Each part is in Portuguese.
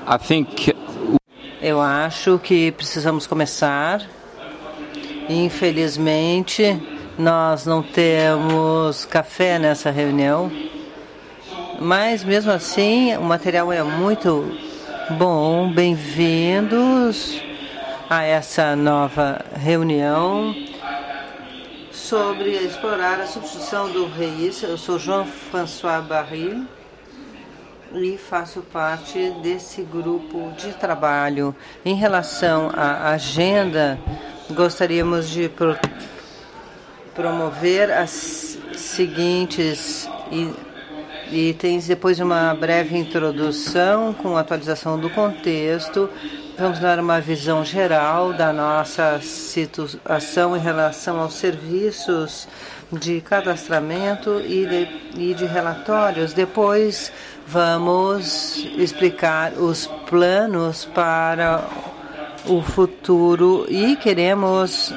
I think Eu acho que precisamos começar. Infelizmente, nós não temos café nessa reunião, mas mesmo assim o material é muito bom. Bem-vindos a essa nova reunião sobre explorar a substituição do REIS. Eu sou Jean-François Baril e faço parte desse grupo de trabalho. Em relação à agenda, gostaríamos de promover as seguintes itens. Depois de uma breve introdução com atualização do contexto, vamos dar uma visão geral da nossa situação em relação aos serviços de cadastramento e de relatórios. Depois vamos explicar os planos para o futuro e queremos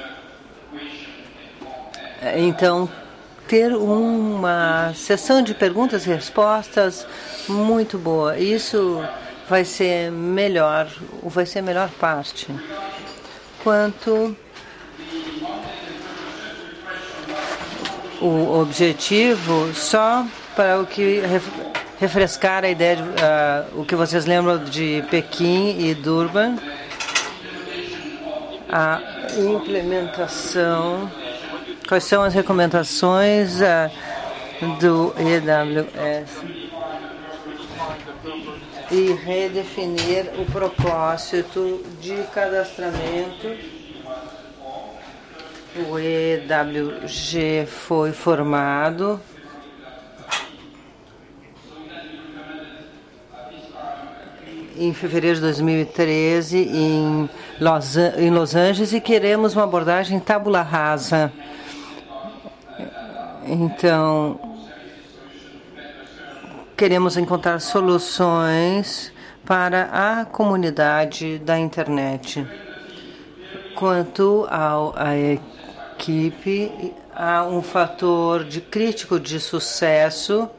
então ter uma sessão de perguntas e respostas muito boa. Isso vai ser a melhor parte. Quanto o objetivo, só para o que refrescar a ideia de o que vocês lembram de Pequim e Durban, a implementação, quais são as recomendações do EWS e redefinir o propósito de cadastramento. O EWG foi formado em fevereiro de 2013 em Los Angeles e queremos uma abordagem tabula rasa. Então, queremos encontrar soluções para a comunidade da internet. Quanto à equipe, há um fator crítico de sucesso,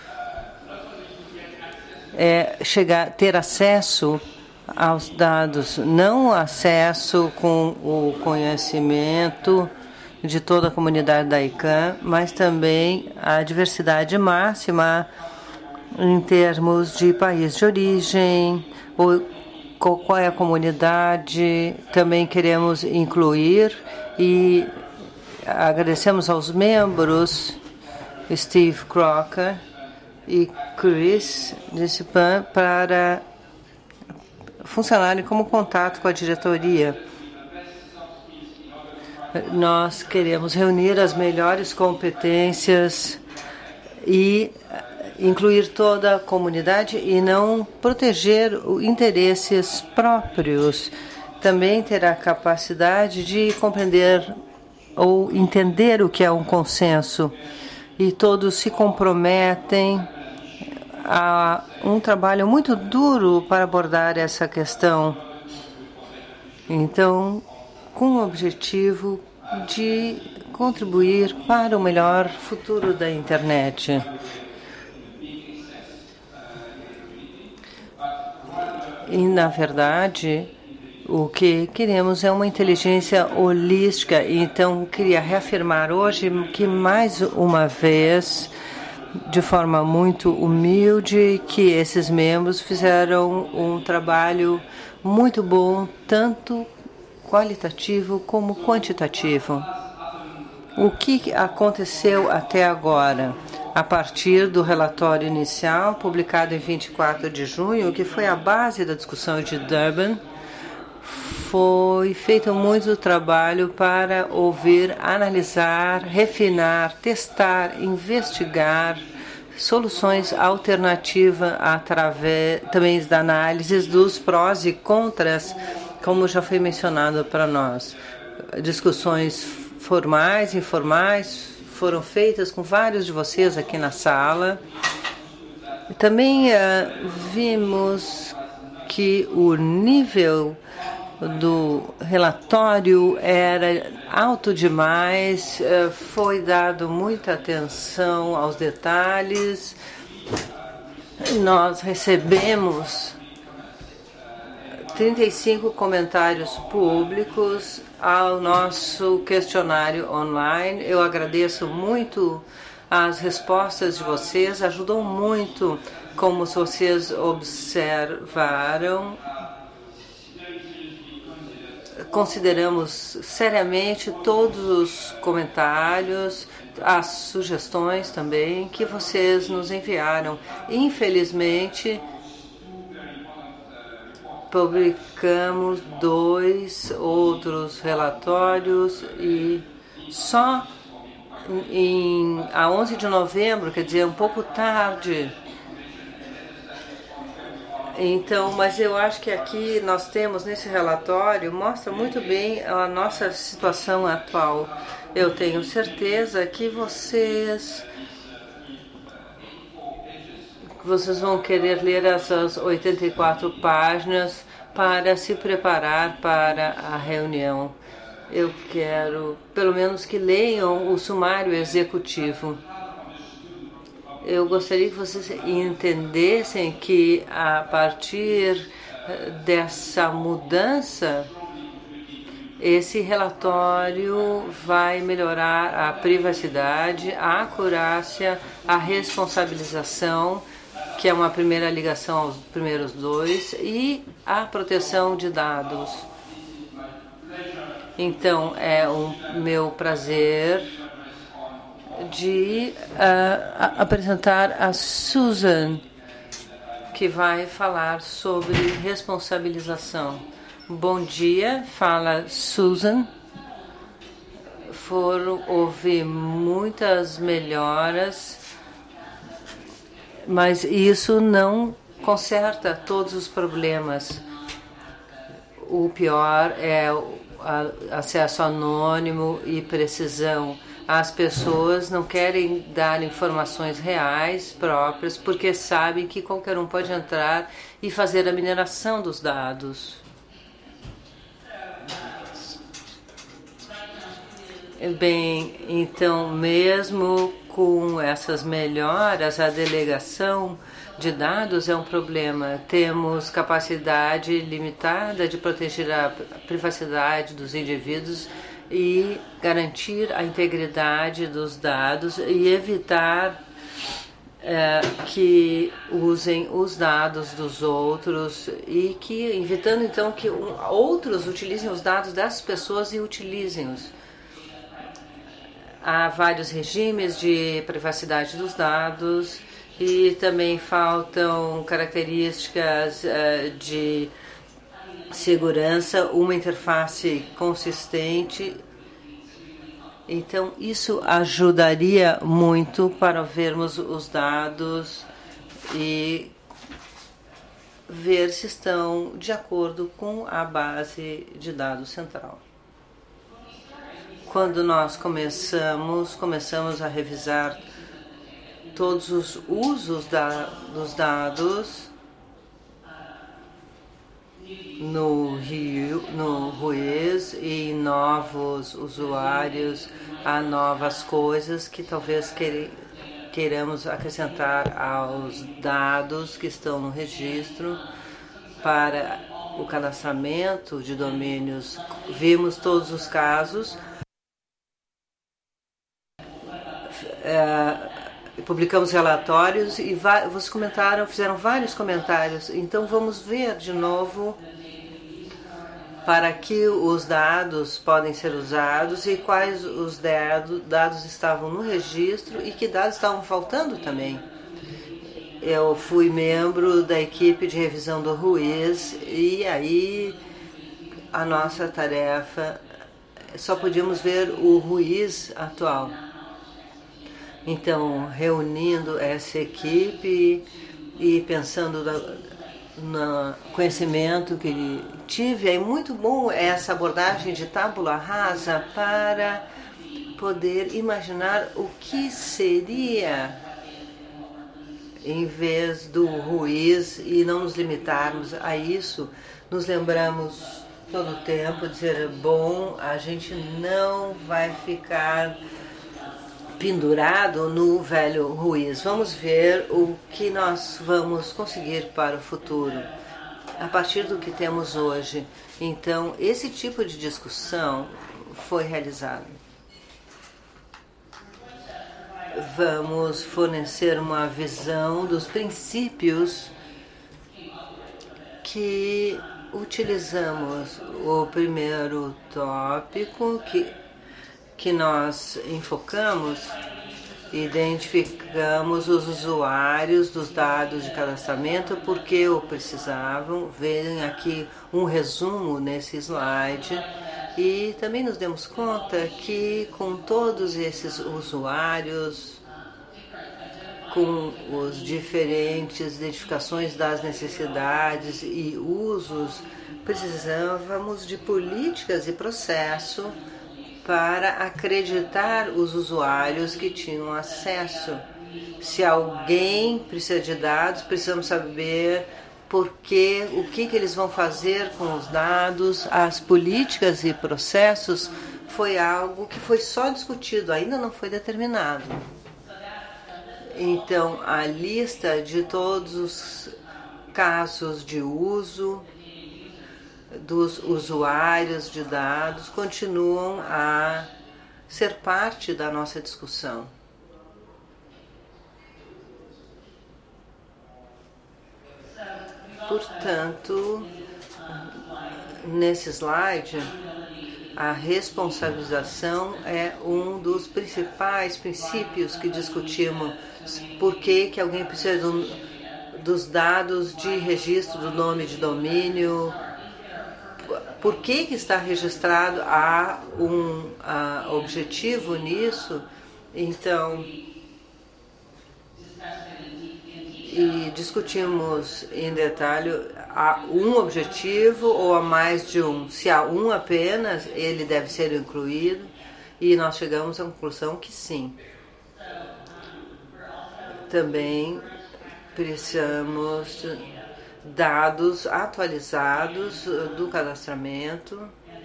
ter acesso aos dados, não acesso com o conhecimento de toda a comunidade da ICANN, mas também a diversidade máxima em termos de país de origem, qual é a comunidade. Também queremos incluir e agradecemos aos membros Steve Crocker e Chris Dissipan para funcionarem como contato com a diretoria. Nós queremos reunir as melhores competências e incluir toda a comunidade e não proteger interesses próprios. Também ter a capacidade de compreender ou entender o que é um consenso. E todos se comprometem a um trabalho muito duro para abordar essa questão. Então, com o objetivo de contribuir para o melhor futuro da internet. E, na verdade, o que queremos é uma inteligência holística. Então, queria reafirmar hoje que, mais uma vez, de forma muito humilde, que esses membros fizeram um trabalho muito bom, tanto qualitativo como quantitativo. O que aconteceu até agora? A partir do relatório inicial, publicado em 24 de junho, que foi a base da discussão de Durban, foi feito muito trabalho para ouvir, analisar, refinar, testar, investigar soluções alternativas através também da análise dos prós e contras, como já foi mencionado para nós. Discussões formais, informais, foram feitas com vários de vocês aqui na sala. Também vimos que o nível do relatório era alto demais, foi dado muita atenção aos detalhes. Nós recebemos 35 comentários públicos ao nosso questionário online. Eu agradeço muito as respostas de vocês, ajudou muito, como vocês observaram. Consideramos seriamente todos os comentários, as sugestões também que vocês nos enviaram. Infelizmente, publicamos 2 outros relatórios e só a 11 de novembro, quer dizer, um pouco tarde. Então, mas eu acho que aqui nós temos, nesse relatório, mostra muito bem a nossa situação atual. Eu tenho certeza que vocês vão querer ler essas 84 páginas para se preparar para a reunião. Eu quero, pelo menos, que leiam o sumário executivo. Eu gostaria que vocês entendessem que, a partir dessa mudança, esse relatório vai melhorar a privacidade, a acurácia, a responsabilização, que é uma primeira ligação aos primeiros 2, e a proteção de dados. Então, é meu prazer de apresentar a Susan, que vai falar sobre responsabilização. Bom dia, fala Susan. Houve muitas melhoras, mas isso não conserta todos os problemas. O pior é o acesso anônimo e precisão. As pessoas não querem dar informações reais próprias porque sabem que qualquer um pode entrar e fazer a mineração dos dados. Bem, então, mesmo com essas melhoras, a delegação de dados é um problema. Temos capacidade limitada de proteger a privacidade dos indivíduos e garantir a integridade dos dados e evitar que usem os dados dos outros e que evitando então que outros utilizem os dados dessas pessoas e utilizem-os. Há vários regimes de privacidade dos dados e também faltam características de segurança, uma interface consistente. Então, isso ajudaria muito para vermos os dados e ver se estão de acordo com a base de dados central. Quando nós começamos a revisar todos os usos dos dados no Ruiz e novos usuários, há novas coisas que talvez queiramos acrescentar aos dados que estão no registro para o cadastramento de domínios. Vimos todos os casos. Publicamos relatórios e vocês fizeram vários comentários. Então vamos ver de novo para que os dados podem ser usados e quais os dados estavam no registro e que dados estavam faltando também. Eu fui membro da equipe de revisão do Ruiz e aí a nossa tarefa, só podíamos ver o Ruiz atual. Então, reunindo essa equipe e pensando no conhecimento que tive, é muito bom essa abordagem de tábula rasa para poder imaginar o que seria em vez do Ruiz e não nos limitarmos a isso. Nos lembramos todo o tempo, dizer, bom, a gente não vai ficar pendurado no velho Ruiz. Vamos ver o que nós vamos conseguir para o futuro. a partir do que temos hoje. Então, esse tipo de discussão foi realizado. Vamos fornecer uma visão dos princípios que utilizamos. O primeiro tópico que nós enfocamos, identificamos os usuários dos dados de cadastramento porque o precisavam. Veem aqui um resumo nesse slide. E também nos demos conta que com todos esses usuários, com os diferentes identificações das necessidades e usos, precisávamos de políticas e processo para acreditar os usuários que tinham acesso. Se alguém precisa de dados, precisamos saber o que eles vão fazer com os dados. As políticas e processos foi algo que foi só discutido, ainda não foi determinado. Então, a lista de todos os casos de uso dos usuários de dados continuam a ser parte da nossa discussão. Portanto, nesse slide, a responsabilização é um dos principais princípios que discutimos. Por que alguém precisa dos dados de registro do nome de domínio? Por que está registrado? Há um objetivo nisso? Então, e discutimos em detalhe, há um objetivo ou há mais de um. Se há um apenas, ele deve ser incluído, e nós chegamos à conclusão que sim. Também precisamos dados atualizados do cadastramento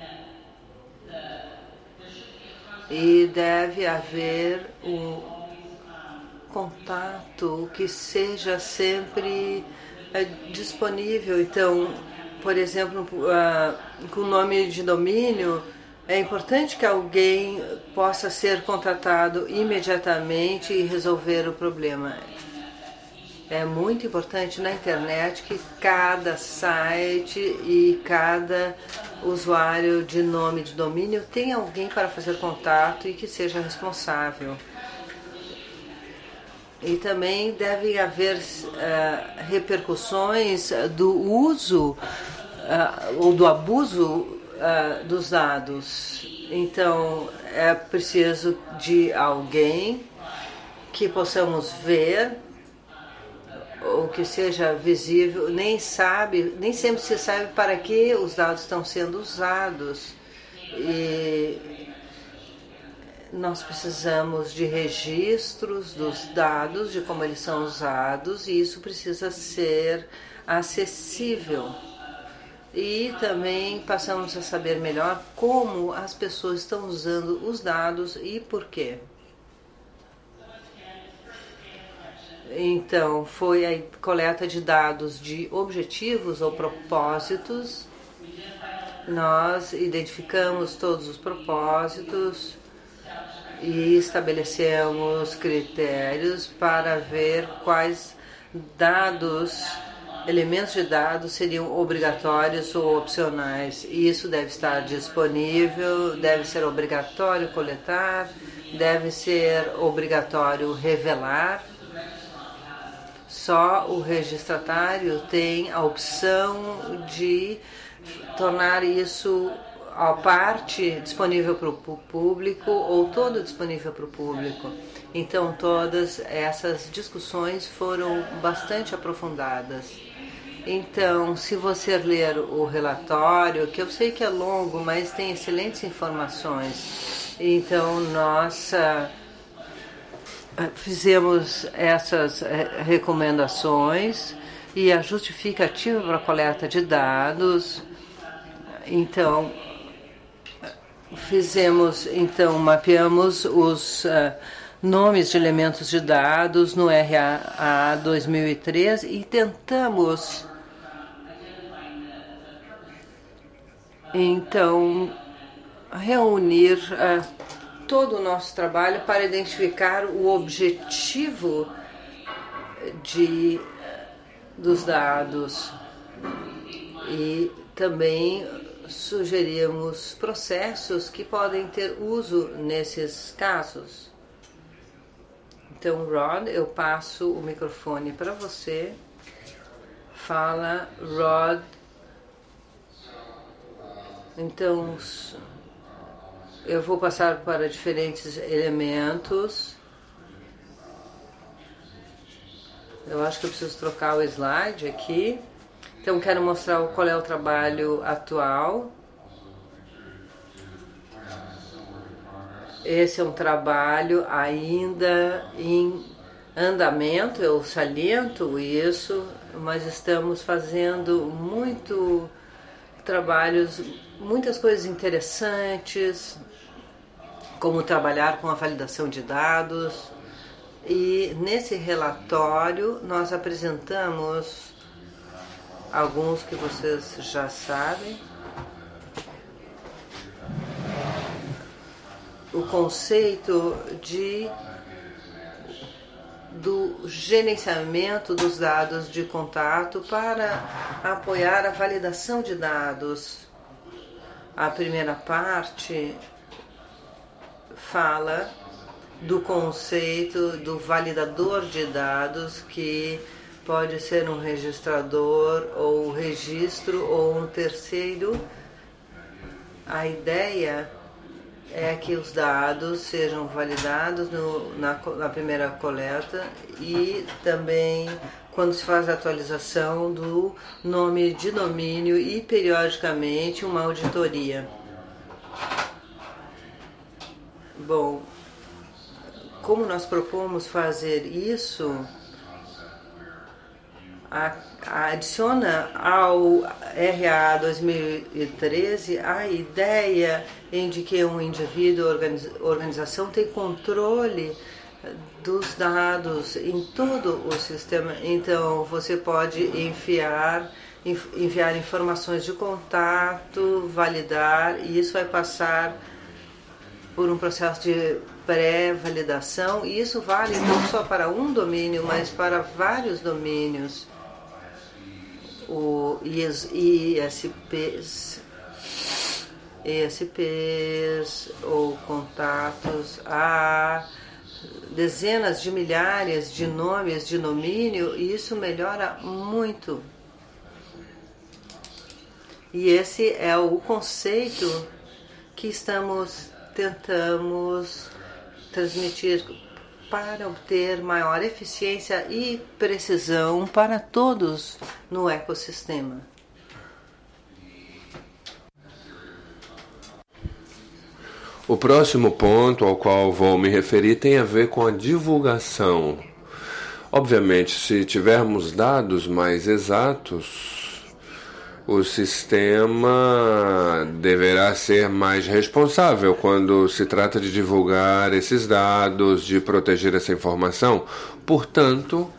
e deve haver um contato que seja sempre disponível. Então, por exemplo, com o nome de domínio, é importante que alguém possa ser contratado imediatamente e resolver o problema. É muito importante na internet que cada site e cada usuário de nome de domínio tenha alguém para fazer contato e que seja responsável. E também deve haver repercussões do uso ou do abuso dos dados. Então, é preciso de alguém que possamos ver, ou que seja visível. Nem sempre se sabe para que os dados estão sendo usados. E nós precisamos de registros dos dados, de como eles são usados, e isso precisa ser acessível. E também passamos a saber melhor como as pessoas estão usando os dados e por quê. Então, foi a coleta de dados de objetivos ou propósitos. Nós identificamos todos os propósitos e estabelecemos critérios para ver quais elementos de dados seriam obrigatórios ou opcionais. Isso deve estar disponível, deve ser obrigatório coletar, deve ser obrigatório revelar. Só o registratário tem a opção de tornar isso a parte disponível para o público ou todo disponível para o público. Então, todas essas discussões foram bastante aprofundadas. Então, se você ler o relatório, que eu sei que é longo, mas tem excelentes informações. Então, nós fizemos essas recomendações e a justificativa para a coleta de dados. Então, mapeamos os nomes de elementos de dados no RAA 2003 e tentamos Então, reunir todo o nosso trabalho para identificar o objetivo dos dados e também sugerimos processos que podem ter uso nesses casos. Então, Rod, eu passo o microfone para você. Fala, Rod. Então, eu vou passar para diferentes elementos. Eu acho que eu preciso trocar o slide aqui. Então, quero mostrar qual é o trabalho atual. Esse é um trabalho ainda em andamento, eu saliento isso, mas estamos fazendo muitas coisas interessantes, como trabalhar com a validação de dados. E nesse relatório nós apresentamos alguns que vocês já sabem. O conceito do gerenciamento dos dados de contato para apoiar a validação de dados. A primeira parte fala do conceito do validador de dados, que pode ser um registrador ou registro ou um terceiro. A ideia é que os dados sejam validados na primeira coleta e também quando se faz a atualização do nome de domínio e periodicamente uma auditoria. Bom, como nós propomos fazer isso, adiciona ao RA 2013 a ideia de que um indivíduo ou organização tem controle dos dados em todo o sistema. Então, você pode enviar informações de contato, validar, e isso vai passar por um processo de pré-validação, e isso vale não só para um domínio, mas para vários domínios. O ISPs ou contatos, há dezenas de milhares de nomes de domínio, e isso melhora muito. E esse é o conceito que tentamos transmitir para obter maior eficiência e precisão para todos no ecossistema. O próximo ponto ao qual vou me referir tem a ver com a divulgação. Obviamente, se tivermos dados mais exatos, o sistema deverá ser mais responsável quando se trata de divulgar esses dados, de proteger essa informação. Portanto,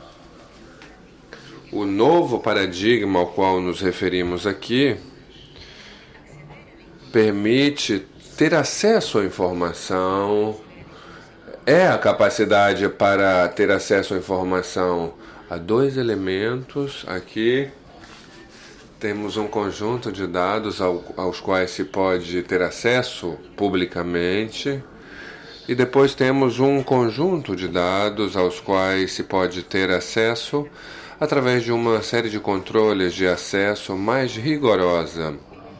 o novo paradigma ao qual nos referimos aqui permite ter acesso à informação, é a capacidade para ter acesso à informação a dois elementos aqui. Temos um conjunto de dados aos quais se pode ter acesso publicamente, e depois temos um conjunto de dados aos quais se pode ter acesso através de uma série de controles de acesso mais rigorosa.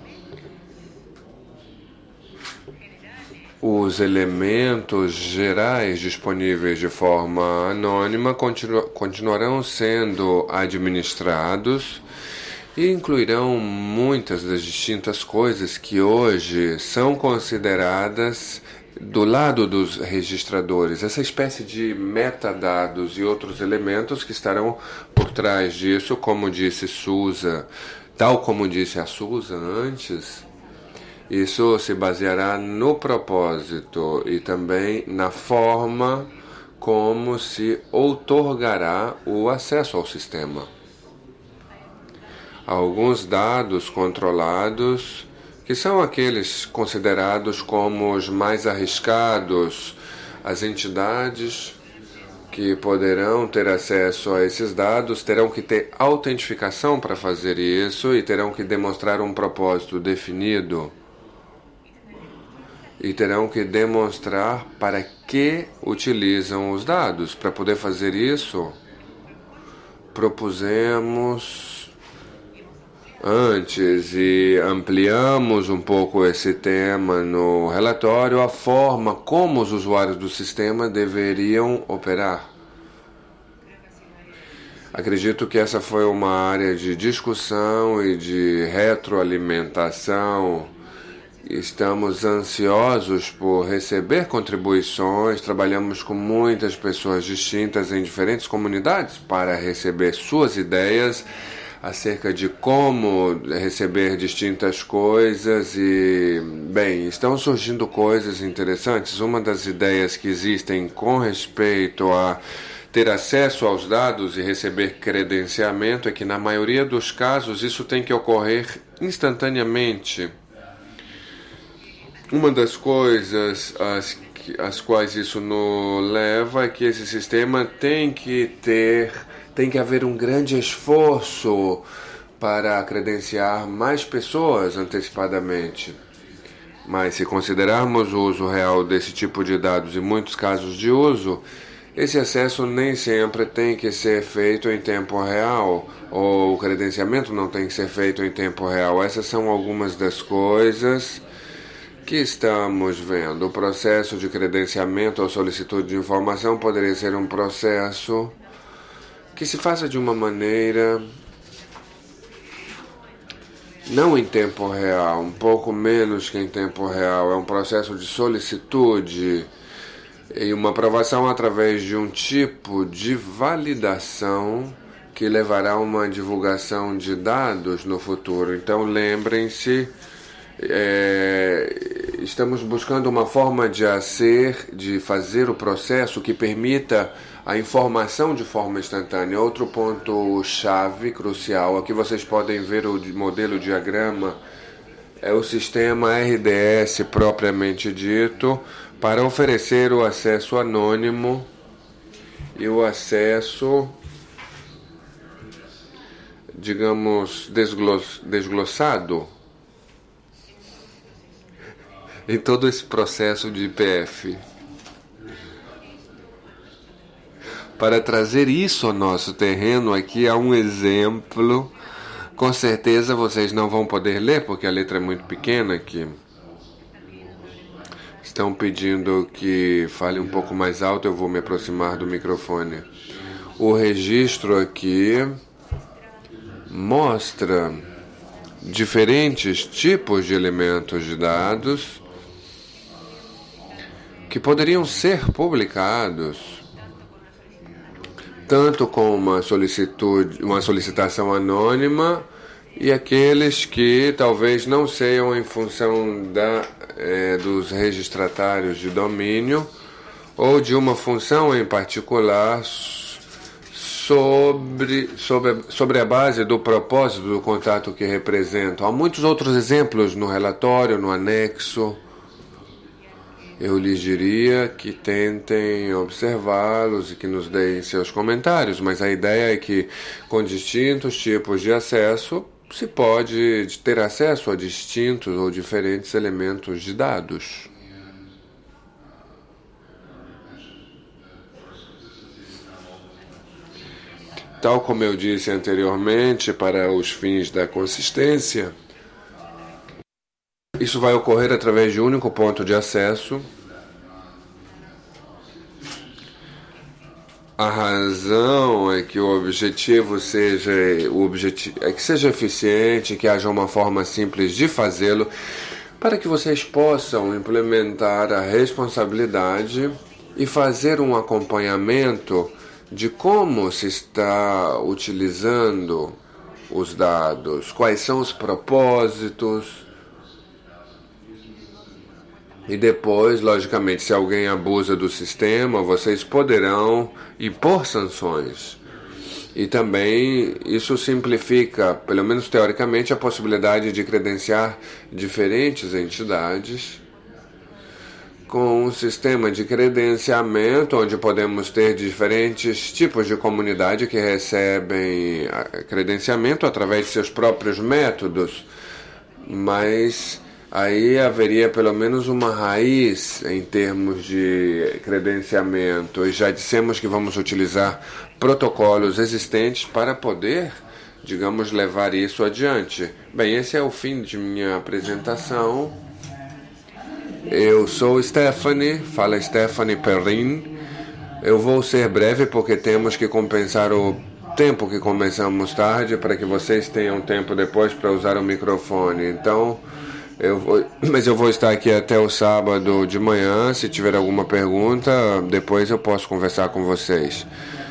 Os elementos gerais disponíveis de forma anônima continuarão sendo administrados e incluirão muitas das distintas coisas que hoje são consideradas do lado dos registradores, essa espécie de metadados e outros elementos que estarão por trás disso, como disse Sousa, tal como disse a Sousa antes. Isso se baseará no propósito e também na forma como se outorgará o acesso ao sistema. Alguns dados controlados que são aqueles considerados como os mais arriscados. As entidades que poderão ter acesso a esses dados terão que ter autentificação para fazer isso e terão que demonstrar um propósito definido. E terão que demonstrar para que utilizam os dados. Para poder fazer isso, propusemos antes e ampliamos um pouco esse tema no relatório, a forma como os usuários do sistema deveriam operar. Acredito que essa foi uma área de discussão e de retroalimentação. Estamos ansiosos por receber contribuições, trabalhamos com muitas pessoas distintas em diferentes comunidades para receber suas ideias acerca de como receber distintas coisas e, bem, estão surgindo coisas interessantes. Uma das ideias que existem com respeito a ter acesso aos dados e receber credenciamento é que, na maioria dos casos, isso tem que ocorrer instantaneamente. Uma das coisas às quais isso nos leva é que esse sistema tem que haver um grande esforço para credenciar mais pessoas antecipadamente. Mas se considerarmos o uso real desse tipo de dados e muitos casos de uso, esse acesso nem sempre tem que ser feito em tempo real, ou o credenciamento não tem que ser feito em tempo real. Essas são algumas das coisas que estamos vendo. O processo de credenciamento ou solicitude de informação poderia ser um processo que se faça de uma maneira não em tempo real, um pouco menos que em tempo real. É um processo de solicitude e uma aprovação através de um tipo de validação que levará a uma divulgação de dados no futuro. Então, lembrem-se, estamos buscando uma forma de fazer o processo que permita a informação de forma instantânea. Outro ponto-chave crucial, aqui vocês podem ver o modelo diagrama, é o sistema RDS propriamente dito, para oferecer o acesso anônimo e o acesso, digamos, desglossado em todo esse processo de IPF. Para trazer isso ao nosso terreno, aqui há um exemplo. Com certeza vocês não vão poder ler, porque a letra é muito pequena aqui. Estão pedindo que fale um pouco mais alto, eu vou me aproximar do microfone. O registro aqui mostra diferentes tipos de elementos de dados que poderiam ser publicados, tanto com uma solicitação anônima, e aqueles que talvez não sejam em função dos registratários de domínio ou de uma função em particular sobre a base do propósito do contato que representam. Há muitos outros exemplos no relatório, no anexo. Eu lhes diria que tentem observá-los e que nos deem seus comentários, mas a ideia é que, com distintos tipos de acesso, se pode ter acesso a distintos ou diferentes elementos de dados. Tal como eu disse anteriormente, para os fins da consistência, isso vai ocorrer através de um único ponto de acesso. A razão é que o objetivo é que seja eficiente, que haja uma forma simples de fazê-lo, para que vocês possam implementar a responsabilidade e fazer um acompanhamento de como se está utilizando os dados, quais são os propósitos. E depois, logicamente, se alguém abusa do sistema, vocês poderão impor sanções. E também isso simplifica, pelo menos teoricamente, a possibilidade de credenciar diferentes entidades com um sistema de credenciamento onde podemos ter diferentes tipos de comunidade que recebem credenciamento através de seus próprios métodos, mas aí haveria pelo menos uma raiz em termos de credenciamento, e já dissemos que vamos utilizar protocolos existentes para poder, digamos, levar isso adiante. Bem, esse é o fim de minha apresentação. Eu sou Stephanie, fala Stephanie Perrin. Eu vou ser breve porque temos que compensar o tempo que começamos tarde para que vocês tenham tempo depois para usar o microfone. Então, mas eu vou estar aqui até o sábado de manhã. Se tiver alguma pergunta, depois eu posso conversar com vocês.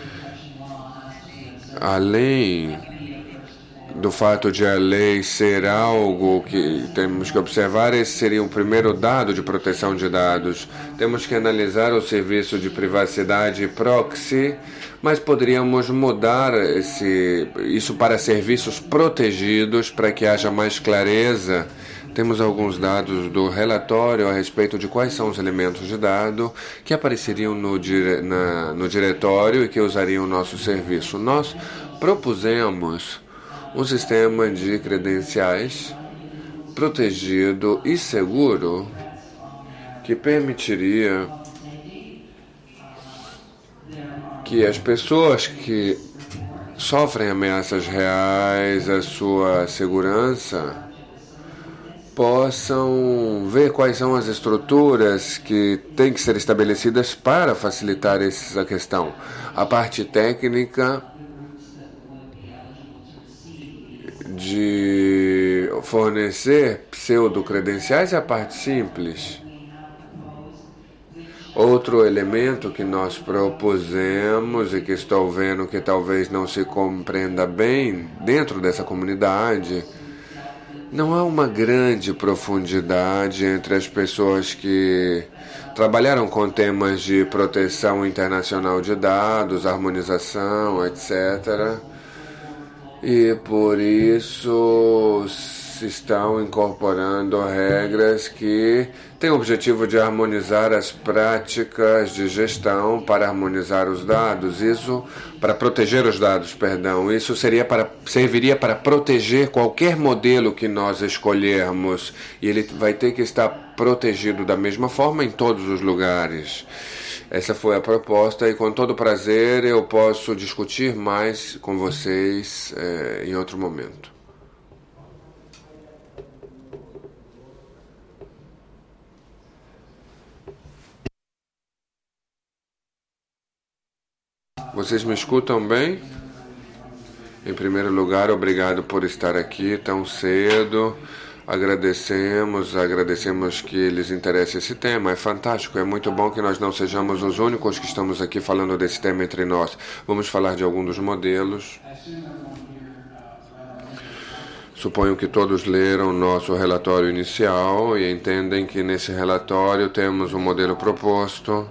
Além do fato de a lei ser algo que temos que observar, esse seria o primeiro dado de proteção de dados. Temos que analisar o serviço de privacidade proxy, mas poderíamos mudar isso para serviços protegidos para que haja mais clareza. Temos alguns dados do relatório a respeito de quais são os elementos de dado que apareceriam no diretório e que usariam o nosso serviço. Nós propusemos um sistema de credenciais protegido e seguro que permitiria que as pessoas que sofrem ameaças reais à sua segurança possam ver quais são as estruturas que têm que ser estabelecidas para facilitar essa questão. A parte técnica de fornecer pseudo-credenciais é a parte simples. Outro elemento que nós propusemos e que estou vendo que talvez não se compreenda bem dentro dessa comunidade, não há uma grande profundidade entre as pessoas que trabalharam com temas de proteção internacional de dados, harmonização, etc. E por isso se estão incorporando regras que têm o objetivo de harmonizar as práticas de gestão para harmonizar os dados. Isso para proteger os dados, perdão. Isso serviria para proteger qualquer modelo que nós escolhermos. E ele vai ter que estar protegido da mesma forma em todos os lugares. Essa foi a proposta e com todo prazer eu posso discutir mais com vocês em outro momento. Vocês me escutam bem? Em primeiro lugar, obrigado por estar aqui tão cedo. Agradecemos que lhes interesse esse tema. É fantástico, é muito bom que nós não sejamos os únicos que estamos aqui falando desse tema entre nós. Vamos falar de alguns dos modelos. Suponho que todos leram nosso relatório inicial e entendem que nesse relatório temos um modelo proposto.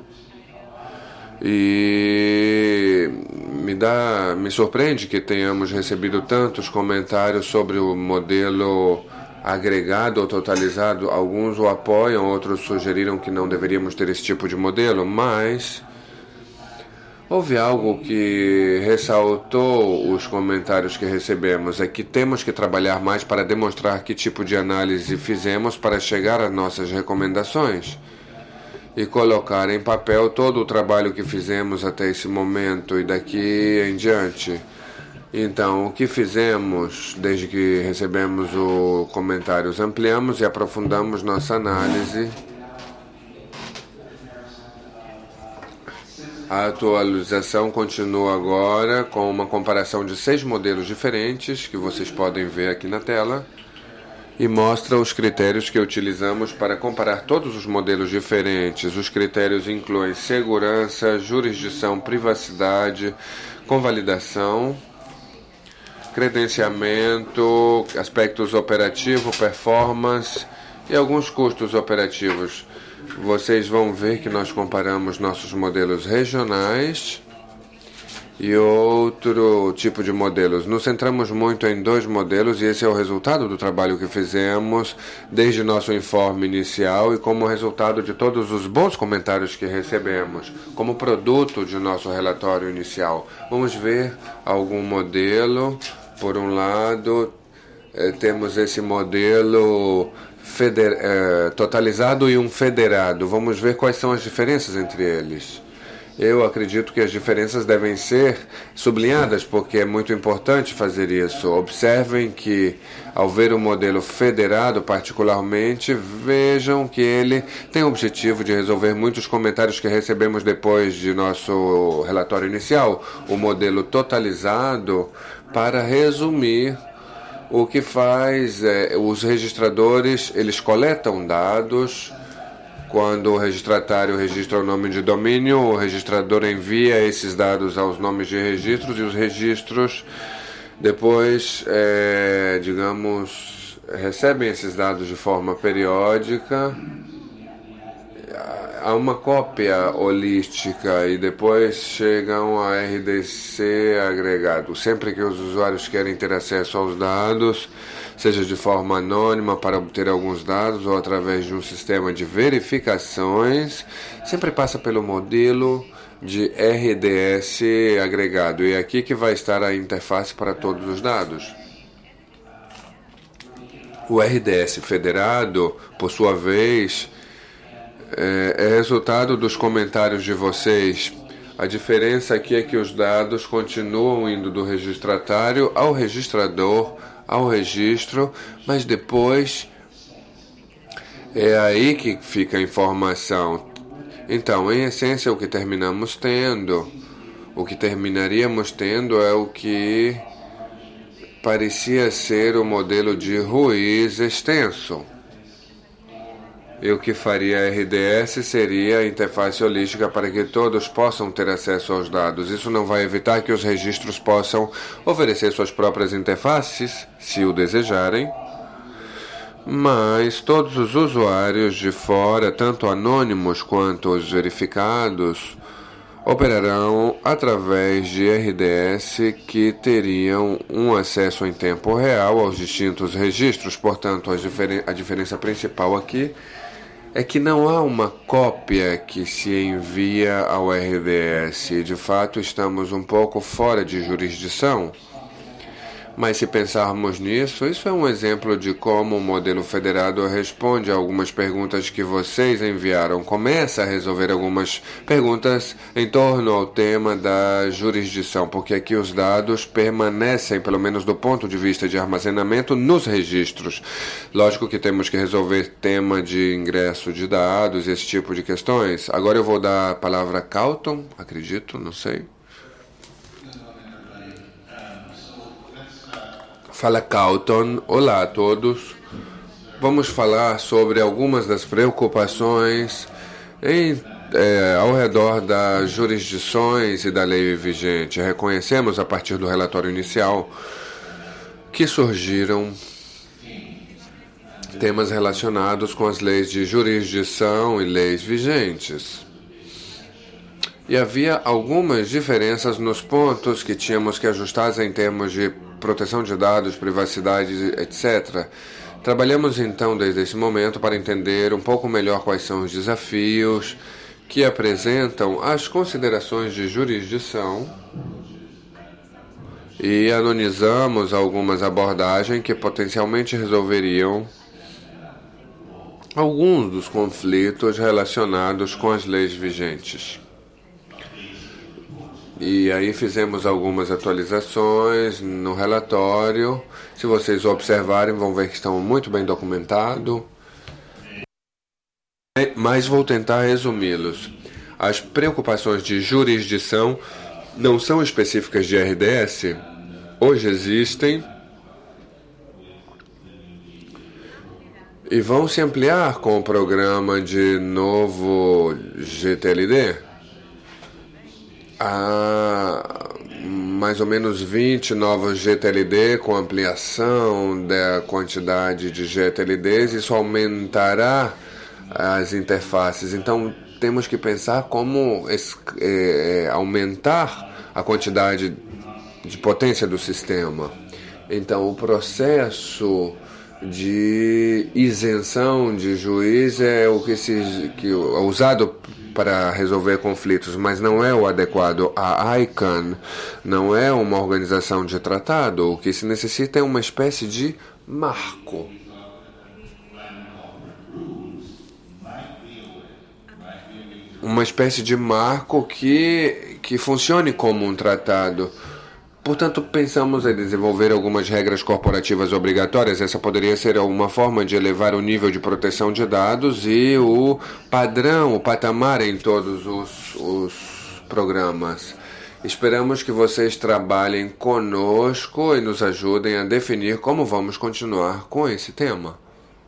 E me surpreende que tenhamos recebido tantos comentários sobre o modelo agregado ou totalizado. Alguns o apoiam, outros sugeriram que não deveríamos ter esse tipo de modelo, mas houve algo que ressaltou os comentários que recebemos, é que temos que trabalhar mais para demonstrar que tipo de análise fizemos para chegar às nossas recomendações e colocar em papel todo o trabalho que fizemos até esse momento e daqui em diante. Então, o que fizemos desde que recebemos os comentários? Ampliamos e aprofundamos nossa análise. A atualização continua agora com uma comparação de 6 modelos diferentes, que vocês podem ver aqui na tela, e mostra os critérios que utilizamos para comparar todos os modelos diferentes. Os critérios incluem segurança, jurisdição, privacidade, convalidação, credenciamento, aspectos operativos, performance e alguns custos operativos. Vocês vão ver que nós comparamos nossos modelos regionais e outro tipo de modelos. Nos centramos muito em 2 modelos e esse é o resultado do trabalho que fizemos desde nosso informe inicial e como resultado de todos os bons comentários que recebemos, como produto de nosso relatório inicial. Vamos ver algum modelo. Por um lado, temos esse modelo totalizado e um federado. Vamos ver quais são as diferenças entre eles. Eu acredito que as diferenças devem ser sublinhadas, porque é muito importante fazer isso. Observem que, ao ver o modelo federado particularmente, vejam que ele tem o objetivo de resolver muitos comentários que recebemos depois de nosso relatório inicial. O modelo totalizado, para resumir, o que faz os registradores, eles coletam dados. Quando o registratário registra o nome de domínio, o registrador envia esses dados aos nomes de registros e os registros depois, recebem esses dados de forma periódica. Há uma cópia holística e depois chegam a RDC agregado. Sempre que os usuários querem ter acesso aos dados, seja de forma anônima para obter alguns dados ou através de um sistema de verificações, sempre passa pelo modelo de RDS agregado. E é aqui que vai estar a interface para todos os dados. O RDS federado, por sua vez, é resultado dos comentários de vocês. A diferença aqui é que os dados continuam indo do registratário ao registrador, ao registro, mas depois é aí que fica a informação. Então, em essência, o que terminaríamos tendo é o que parecia ser o modelo de Ruiz extenso. E o que faria RDS seria a interface holística para que todos possam ter acesso aos dados. Isso não vai evitar que os registros possam oferecer suas próprias interfaces, se o desejarem, mas todos os usuários de fora, tanto anônimos quanto os verificados, operarão através de RDS que teriam um acesso em tempo real aos distintos registros. Portanto, a diferença principal aqui é que não há uma cópia que se envia ao RDS. De fato, estamos um pouco fora de jurisdição. Mas se pensarmos nisso, isso é um exemplo de como o modelo federado responde a algumas perguntas que vocês enviaram. Começa a resolver algumas perguntas em torno ao tema da jurisdição, porque aqui os dados permanecem, pelo menos do ponto de vista de armazenamento, nos registros. Lógico que temos que resolver tema de ingresso de dados, esse tipo de questões. Agora eu vou dar a palavra a Calton, acredito, não sei. Fala Calton, olá a todos. Vamos falar sobre algumas das preocupações ao redor das jurisdições e da lei vigente. Reconhecemos a partir do relatório inicial que surgiram temas relacionados com as leis de jurisdição e leis vigentes. E havia algumas diferenças nos pontos que tínhamos que ajustar em termos de proteção de dados, privacidade, etc. Trabalhamos então desde esse momento para entender um pouco melhor quais são os desafios que apresentam as considerações de jurisdição e analisamos algumas abordagens que potencialmente resolveriam alguns dos conflitos relacionados com as leis vigentes. E aí fizemos algumas atualizações no relatório. Se vocês observarem, vão ver que estão muito bem documentados. Mas vou tentar resumi-los. As preocupações de jurisdição não são específicas de RDS. Hoje existem e vão se ampliar com o programa de novo GTLD. Há mais ou menos 20 novos GTLD com ampliação da quantidade de GTLDs. Isso aumentará as interfaces. Então, temos que pensar como aumentar a quantidade de potência do sistema. Então, o processo de isenção de juiz é o que é usado para resolver conflitos, mas não é o adequado. A ICANN não é uma organização de tratado. O que se necessita é uma espécie de marco. Uma espécie de marco que funcione como um tratado. Portanto, pensamos em desenvolver algumas regras corporativas obrigatórias. Essa poderia ser uma forma de elevar o nível de proteção de dados e o padrão, o patamar em todos os programas. Esperamos que vocês trabalhem conosco e nos ajudem a definir como vamos continuar com esse tema.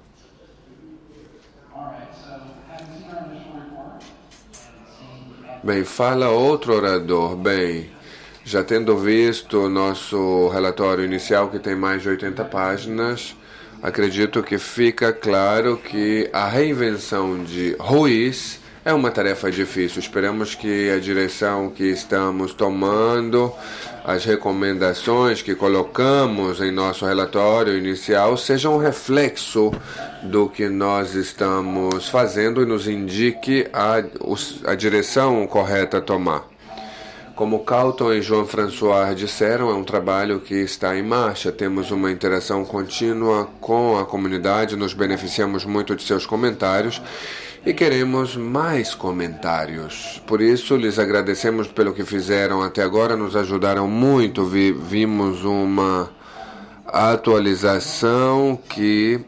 Bem, fala outro orador. Bem, já tendo visto o nosso relatório inicial, que tem mais de 80 páginas, acredito que fica claro que a reinvenção de Ruiz é uma tarefa difícil. Esperamos que a direção que estamos tomando, as recomendações que colocamos em nosso relatório inicial, sejam um reflexo do que nós estamos fazendo e nos indique a direção correta a tomar. Como Carlton e João François disseram, é um trabalho que está em marcha. Temos uma interação contínua com a comunidade, nos beneficiamos muito de seus comentários e queremos mais comentários. Por isso, lhes agradecemos pelo que fizeram até agora, nos ajudaram muito. Vimos uma atualização que,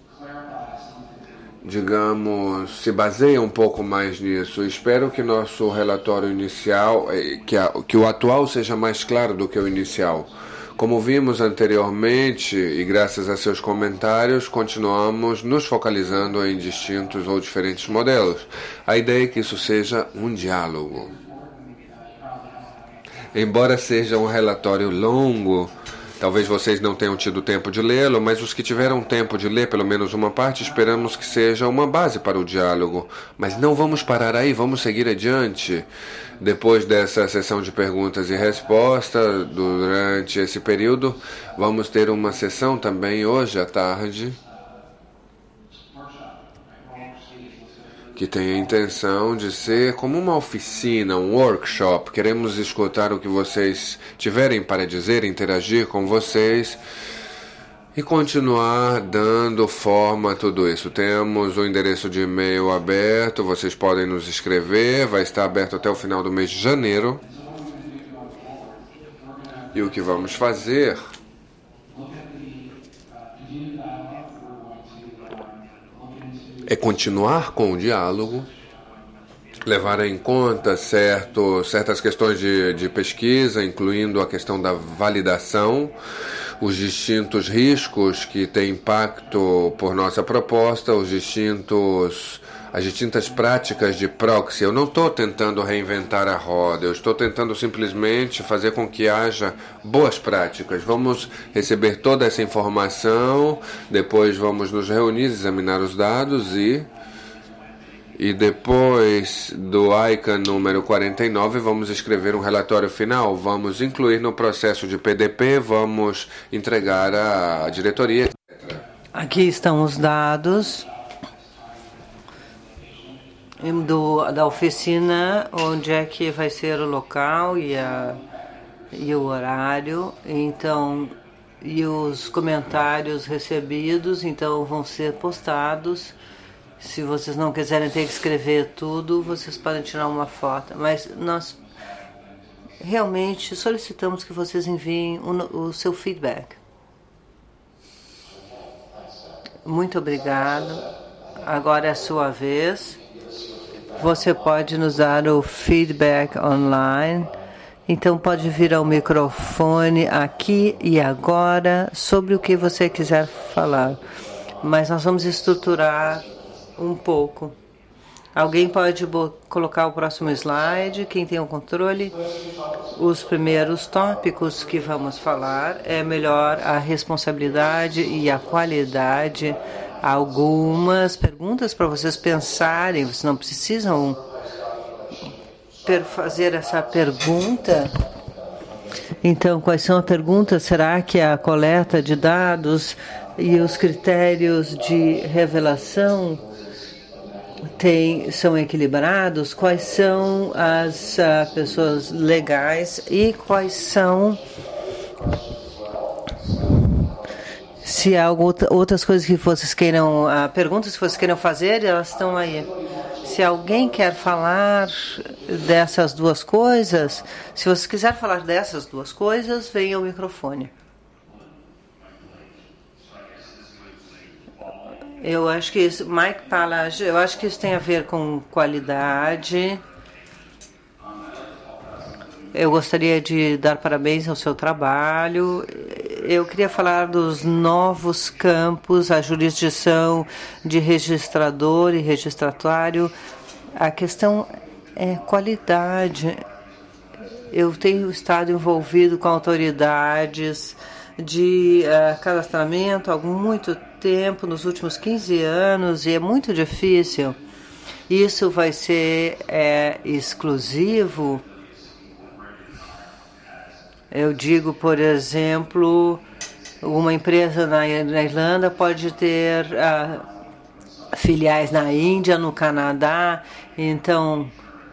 digamos, se baseia um pouco mais nisso. Espero que nosso relatório inicial, que o atual seja mais claro do que o inicial. Como vimos anteriormente, e graças a seus comentários, continuamos nos focalizando em distintos ou diferentes modelos. A ideia é que isso seja um diálogo. Embora seja um relatório longo, talvez vocês não tenham tido tempo de lê-lo, mas os que tiveram tempo de ler pelo menos uma parte, esperamos que seja uma base para o diálogo. Mas não vamos parar aí, vamos seguir adiante. Depois dessa sessão de perguntas e respostas, durante esse período, vamos ter uma sessão também hoje à tarde, que tem a intenção de ser como uma oficina, um workshop. Queremos escutar o que vocês tiverem para dizer, interagir com vocês e continuar dando forma a tudo isso. Temos o endereço de e-mail aberto, vocês podem nos escrever, vai estar aberto até o final do mês de janeiro. E o que vamos fazer é continuar com o diálogo, levar em conta certas questões de pesquisa, incluindo a questão da validação, os distintos riscos que têm impacto por nossa proposta, as distintas práticas de proxy. Eu não estou tentando reinventar a roda, eu estou tentando simplesmente fazer com que haja boas práticas. Vamos receber toda essa informação, depois vamos nos reunir, examinar os dados e depois do ICANN número 49, vamos escrever um relatório final, vamos incluir no processo de PDP, vamos entregar à diretoria, etc. Aqui estão os dados da oficina, onde é que vai ser o local e o horário, então, e os comentários recebidos, então vão ser postados. Se vocês não quiserem ter que escrever tudo, vocês podem tirar uma foto. Mas nós realmente solicitamos que vocês enviem o seu feedback. Muito obrigado. Agora é a sua vez. Você pode nos dar o feedback online. Então pode vir ao microfone aqui e agora sobre o que você quiser falar. Mas nós vamos estruturar um pouco. Alguém pode colocar o próximo slide, quem tem o controle? Os primeiros tópicos que vamos falar é melhor a responsabilidade e a qualidade. Algumas perguntas para vocês pensarem, vocês não precisam fazer essa pergunta Então, quais são as perguntas? Será que a coleta de dados e os critérios de revelação são equilibrados? Quais são as pessoas legais e quais são... Se há outras coisas que vocês queiram... perguntas que vocês queiram fazer, elas estão aí. Se alguém quer falar dessas duas coisas, se você quiser falar dessas duas coisas, venha ao microfone. Eu acho que isso, Mike Palage, eu acho que isso tem a ver com qualidade. Eu gostaria de dar parabéns ao seu trabalho. Eu queria falar dos novos campos, a jurisdição de registrador e registratório. A questão é qualidade. Eu tenho estado envolvido com autoridades de cadastramento há muito tempo, nos últimos 15 anos, e é muito difícil. Isso vai ser exclusivo. Eu digo, por exemplo, uma empresa na Irlanda pode ter filiais na Índia, no Canadá. Então,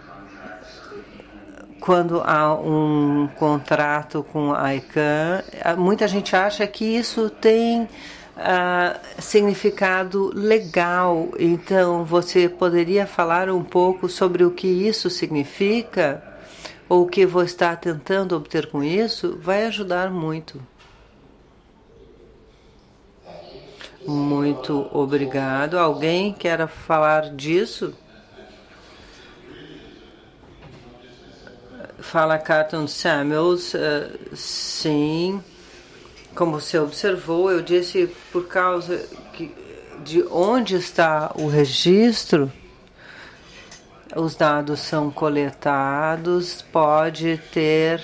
quando há um contrato com a ICANN, muita gente acha que isso tem significado legal. Então, você poderia falar um pouco sobre o que isso significa? Ou o que você está tentando obter com isso, vai ajudar muito. Muito obrigado. Alguém quer falar disso? Fala Carlton Samuels. Sim, como você observou, eu disse por causa de onde está o registro. Os dados são coletados, pode ter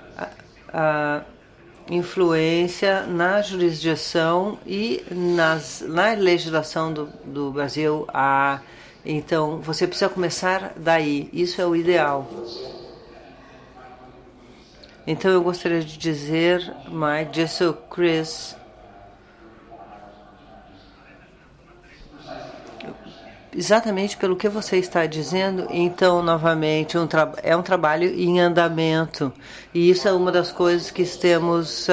influência na jurisdição e na legislação do Brasil. Então, você precisa começar daí. Isso é o ideal. Então, eu gostaria de dizer, Mike, disse o Chris... Exatamente pelo que você está dizendo, então, novamente, é um trabalho em andamento. E isso é uma das coisas que temos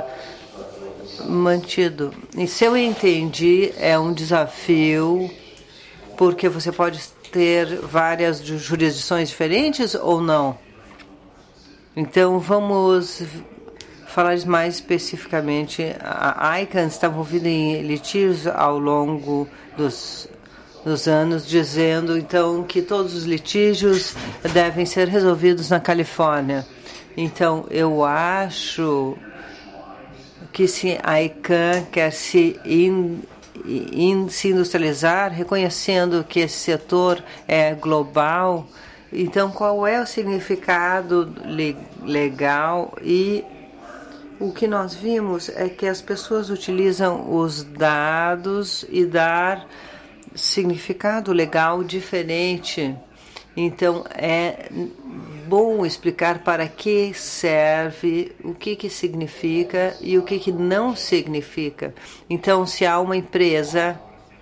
mantido. E se eu entendi, é um desafio, porque você pode ter várias jurisdições diferentes ou não? Então, vamos falar mais especificamente. A ICANN está envolvida em litígios ao longo dos anos, dizendo então que todos os litígios devem ser resolvidos na Califórnia. Então, eu acho que se a ICANN quer se industrializar, reconhecendo que esse setor é global, então qual é o significado legal? E o que nós vimos é que as pessoas utilizam os dados e dar significado legal diferente. Então, é bom explicar para que serve, o que significa e o que não significa. Então, se há uma empresa,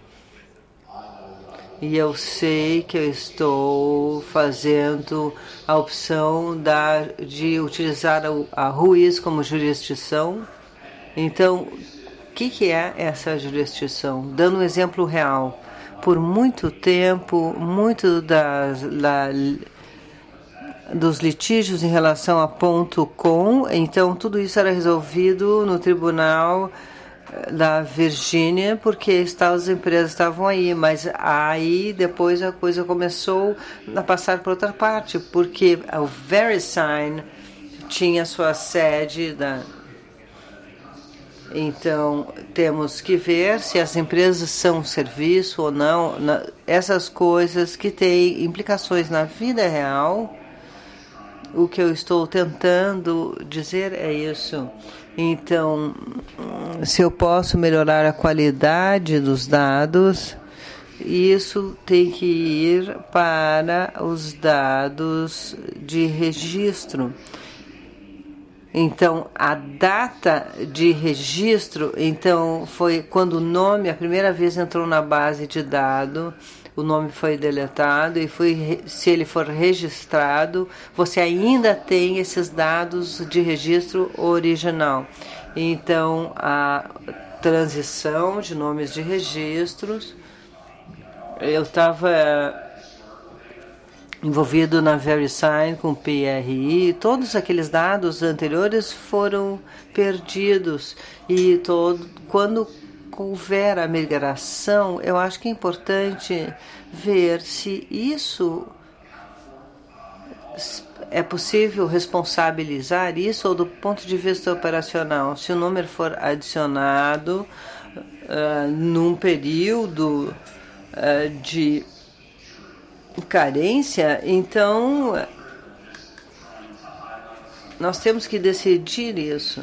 e eu sei que eu estou fazendo a opção de utilizar a RUIS como jurisdição, então, o que é essa jurisdição? Dando um exemplo real. Por muito tempo, dos litígios em relação a .com, então tudo isso era resolvido no tribunal da Virgínia, porque as empresas estavam aí, mas aí depois a coisa começou a passar para outra parte, porque o VeriSign tinha sua sede Então, temos que ver se as empresas são um serviço ou não, essas coisas que têm implicações na vida real. O que eu estou tentando dizer é isso. Então, se eu posso melhorar a qualidade dos dados, isso tem que ir para os dados de registro. Então, a data de registro, então, foi quando o nome a primeira vez entrou na base de dados, o nome foi deletado e se ele for registrado, você ainda tem esses dados de registro original. Então, a transição de nomes de registros, eu estava envolvido na VeriSign com PRI, todos aqueles dados anteriores foram perdidos e quando houver a migração, eu acho que é importante ver se isso é possível responsabilizar isso ou do ponto de vista operacional. Se o número for adicionado num período de carência, então nós temos que decidir isso.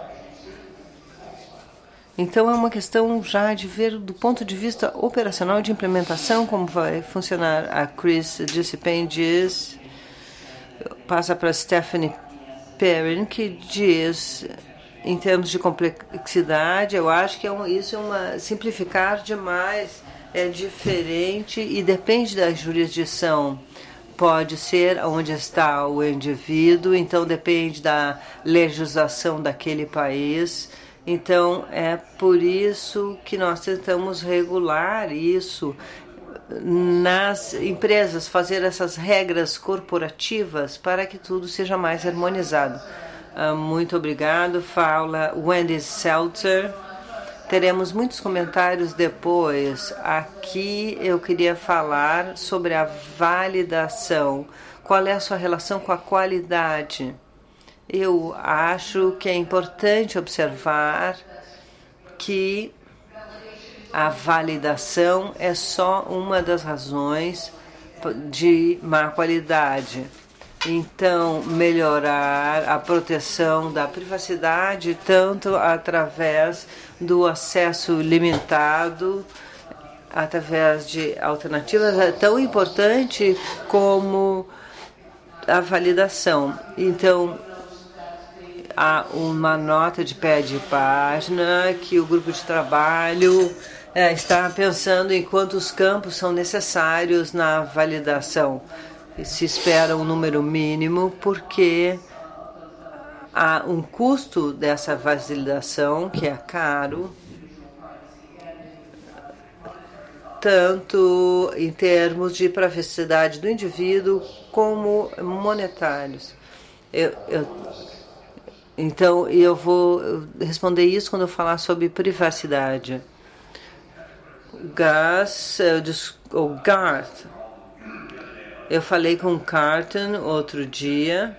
Então é uma questão já de ver do ponto de vista operacional de implementação como vai funcionar. A Chris Dissipane diz, passa para Stephanie Perrin, que diz, em termos de complexidade, eu acho que isso é simplificar demais. É diferente e depende da jurisdição. Pode ser onde está o indivíduo, então depende da legislação daquele país. Então, é por isso que nós tentamos regular isso nas empresas, fazer essas regras corporativas para que tudo seja mais harmonizado. Muito obrigado. Fala Wendy Seltzer. Teremos muitos comentários depois. Aqui eu queria falar sobre a validação. Qual é a sua relação com a qualidade? Eu acho que é importante observar que a validação é só uma das razões de má qualidade. Então, melhorar a proteção da privacidade, tanto através do acesso limitado, através de alternativas, é tão importante como a validação. Então, há uma nota de pé de página que o grupo de trabalho está pensando em quantos campos são necessários na validação. Se espera um número mínimo, porque há um custo dessa validação que é caro, tanto em termos de privacidade do indivíduo como monetários. Então, eu vou responder isso quando eu falar sobre privacidade. Garth. Eu falei com o Carton outro dia.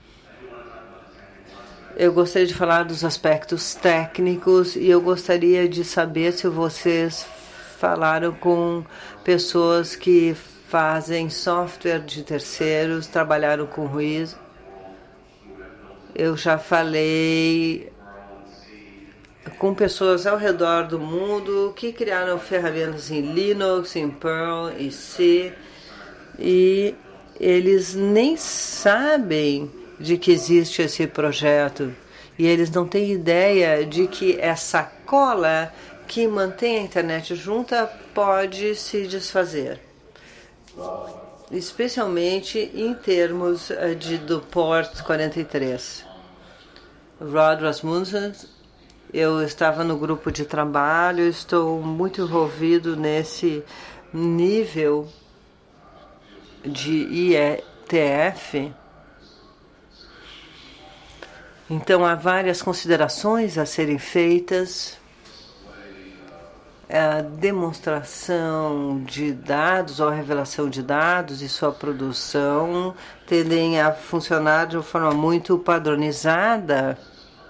Eu gostaria de falar dos aspectos técnicos e eu gostaria de saber se vocês falaram com pessoas que fazem software de terceiros, trabalharam com Ruiz. Eu já falei com pessoas ao redor do mundo que criaram ferramentas em Linux, em Perl e C. E eles nem sabem de que existe esse projeto. E eles não têm ideia de que essa cola que mantém a internet junta pode se desfazer. Especialmente em termos do Port 43. Rod Rasmussen, eu estava no grupo de trabalho, estou muito envolvido nesse nível de IETF. Então, há várias considerações a serem feitas. A demonstração de dados ou a revelação de dados e sua produção tendem a funcionar de uma forma muito padronizada,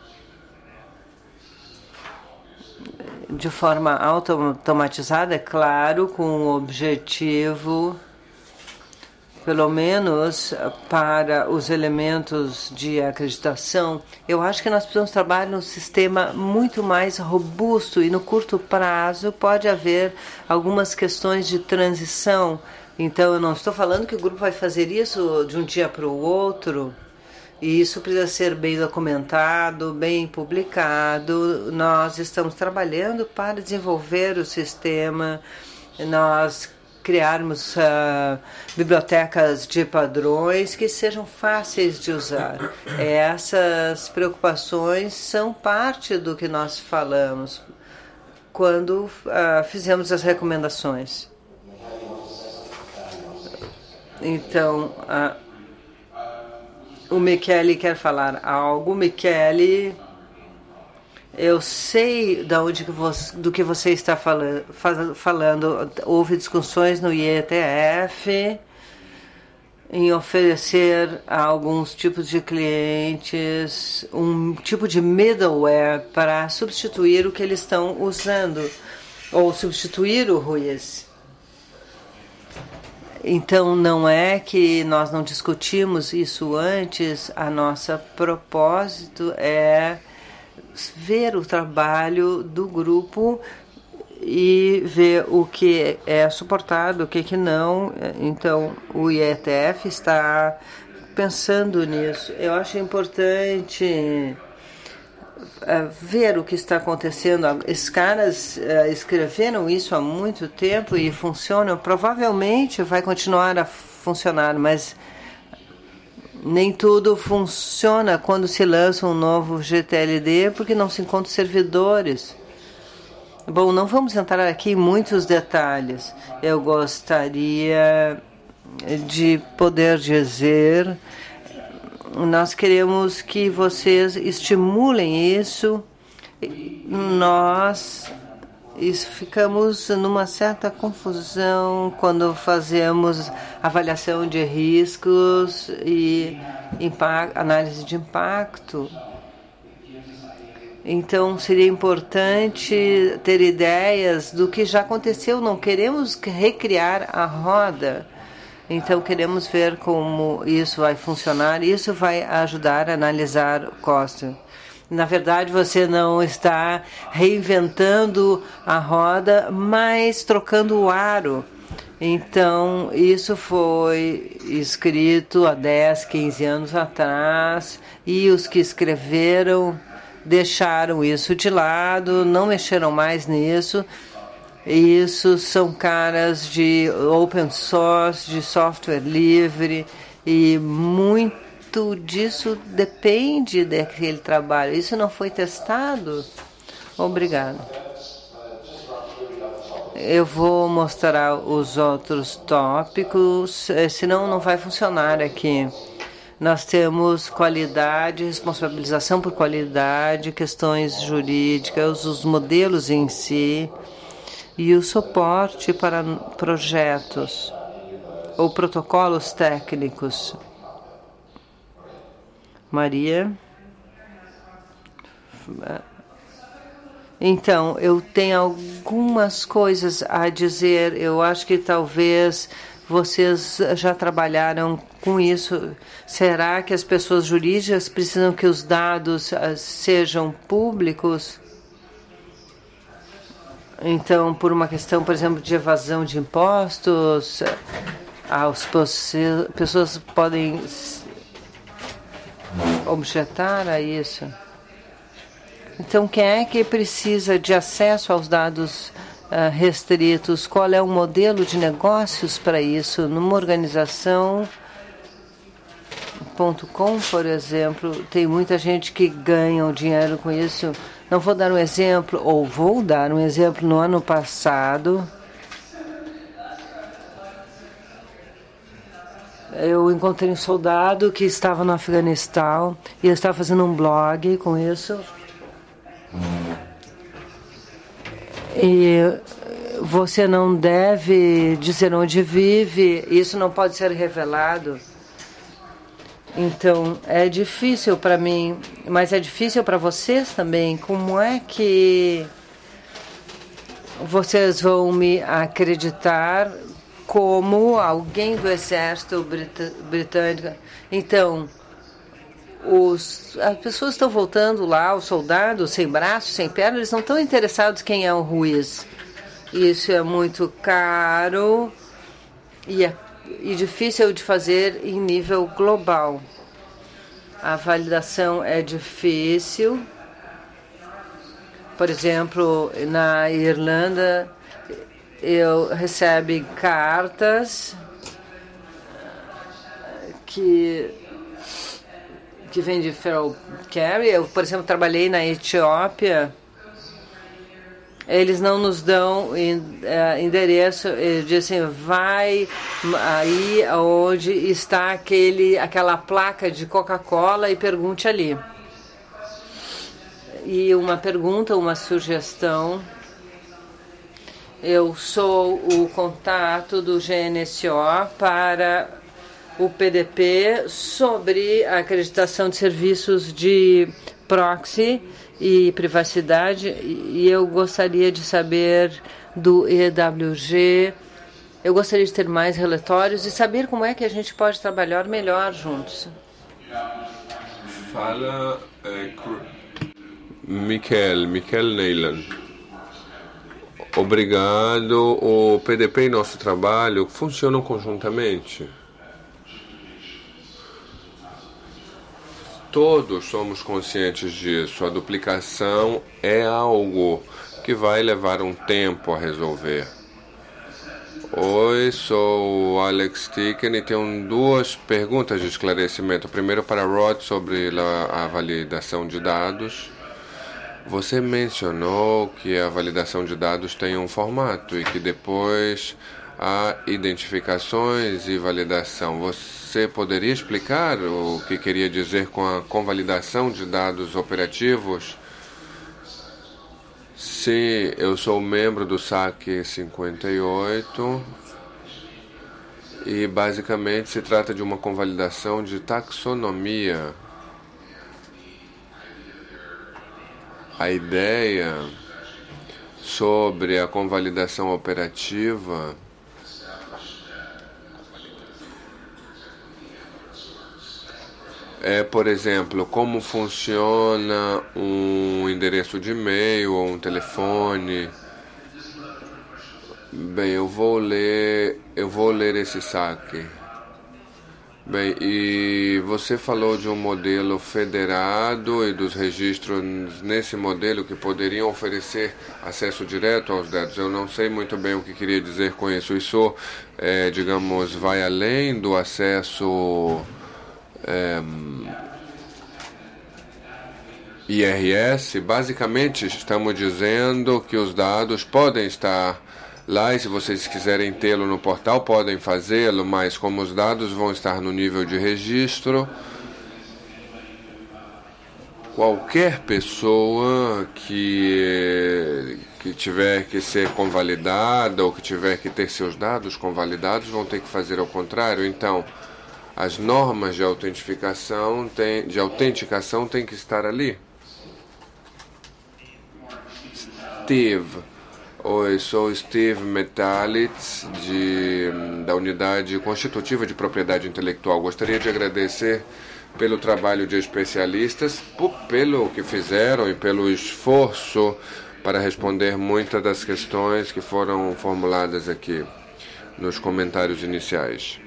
de forma automatizada, é claro, com o objetivo, pelo menos para os elementos de acreditação. Eu acho que nós precisamos trabalhar num sistema muito mais robusto e no curto prazo pode haver algumas questões de transição. Então, eu não estou falando que o grupo vai fazer isso de um dia para o outro. E isso precisa ser bem documentado, bem publicado. Nós estamos trabalhando para desenvolver o sistema, nós criarmos bibliotecas de padrões que sejam fáceis de usar. Essas preocupações são parte do que nós falamos quando fizemos as recomendações. Então, o Michele quer falar algo. Michele, eu sei do que você está falando. Houve discussões no IETF em oferecer a alguns tipos de clientes um tipo de middleware para substituir o que eles estão usando, ou substituir o RUIS. Então, não é que nós não discutimos isso antes. A nossa propósito é ver o trabalho do grupo e ver o que é suportado, o que não. Então, o IETF está pensando nisso. Eu acho importante ver o que está acontecendo. Esses caras escreveram isso há muito tempo e funcionam. Provavelmente vai continuar a funcionar, mas nem tudo funciona quando se lança um novo GTLD, porque não se encontram servidores. Bom, não vamos entrar aqui em muitos detalhes. Eu gostaria de poder dizer, nós queremos que vocês estimulem isso. Nós ficamos numa certa confusão quando fazemos avaliação de riscos e análise de impacto. Então, seria importante ter ideias do que já aconteceu. Não queremos recriar a roda. Então, queremos ver como isso vai funcionar. Isso vai ajudar a analisar o custo. Na verdade, você não está reinventando a roda, mas trocando o aro. Então, isso foi escrito há 10, 15 anos atrás, e os que escreveram deixaram isso de lado, não mexeram mais nisso. Isso são caras de open source, de software livre, e muito disso depende daquele trabalho. Isso não foi testado? Obrigado. Eu vou mostrar os outros tópicos, senão não vai funcionar aqui. Nós temos qualidade, responsabilização por qualidade, questões jurídicas, os modelos em si e o suporte para projetos ou protocolos técnicos. Maria. Então, eu tenho algumas coisas a dizer. Eu acho que talvez vocês já trabalharam com isso. Será que as pessoas jurídicas precisam que os dados sejam públicos? Então, por uma questão, por exemplo, de evasão de impostos, as pessoas podem objetar a isso. Então, quem é que precisa de acesso aos dados restritos? Qual é o modelo de negócios para isso? Numa organização .com, por exemplo, tem muita gente que ganha dinheiro com isso. Não vou dar um exemplo, ou vou dar um exemplo. No ano passado, eu encontrei um soldado que estava no Afeganistão e ele estava fazendo um blog com isso. E você não deve dizer onde vive, isso não pode ser revelado. Então, é difícil para mim, mas é difícil para vocês também. Como é que vocês vão me acreditar como alguém do exército britânico? Então, as pessoas estão voltando lá, os soldados sem braços, sem pernas, eles não estão interessados em quem é o Ruiz. Isso é muito caro e difícil de fazer em nível global. A validação é difícil. Por exemplo, na Irlanda, eu recebo cartas que vêm de Feral Carry. Eu, por exemplo, trabalhei na Etiópia. Eles não nos dão endereço, eles dizem, vai aí onde está aquela placa de Coca-Cola e pergunte ali. E uma pergunta, uma sugestão. Eu sou o contato do GNSO para o PDP sobre a acreditação de serviços de proxy e privacidade, e eu gostaria de saber do EWG, eu gostaria de ter mais relatórios e saber como é que a gente pode trabalhar melhor juntos. Fala Michael Neyland. Obrigado. O PDP e nosso trabalho funcionam conjuntamente. Todos somos conscientes disso. A duplicação é algo que vai levar um tempo a resolver. Oi, sou o Alex Ticken e tenho duas perguntas de esclarecimento. Primeiro para Rod sobre a validação de dados. Você mencionou que a validação de dados tem um formato e que depois há identificações e validação. Você poderia explicar o que queria dizer com a convalidação de dados operativos? Sim, eu sou membro do SAC 58 e basicamente se trata de uma convalidação de taxonomia. A ideia sobre a convalidação operativa é, por exemplo, como funciona um endereço de e-mail ou um telefone. Bem, eu vou ler esse saque. Bem, e você falou de um modelo federado e dos registros nesse modelo que poderiam oferecer acesso direto aos dados. Eu não sei muito bem o que queria dizer com isso. Isso, digamos, vai além do acesso IRS. Basicamente, estamos dizendo que os dados podem estar lá e se vocês quiserem tê-lo no portal, podem fazê-lo, mas como os dados vão estar no nível de registro, qualquer pessoa que tiver que ser convalidada ou que tiver que ter seus dados convalidados vão ter que fazer ao contrário. Então, as normas de autenticação têm que estar ali. Steve. Oi, sou Steve Metalitz, da Unidade Constitutiva de Propriedade Intelectual. Gostaria de agradecer pelo trabalho de especialistas, pelo que fizeram e pelo esforço para responder muitas das questões que foram formuladas aqui nos comentários iniciais.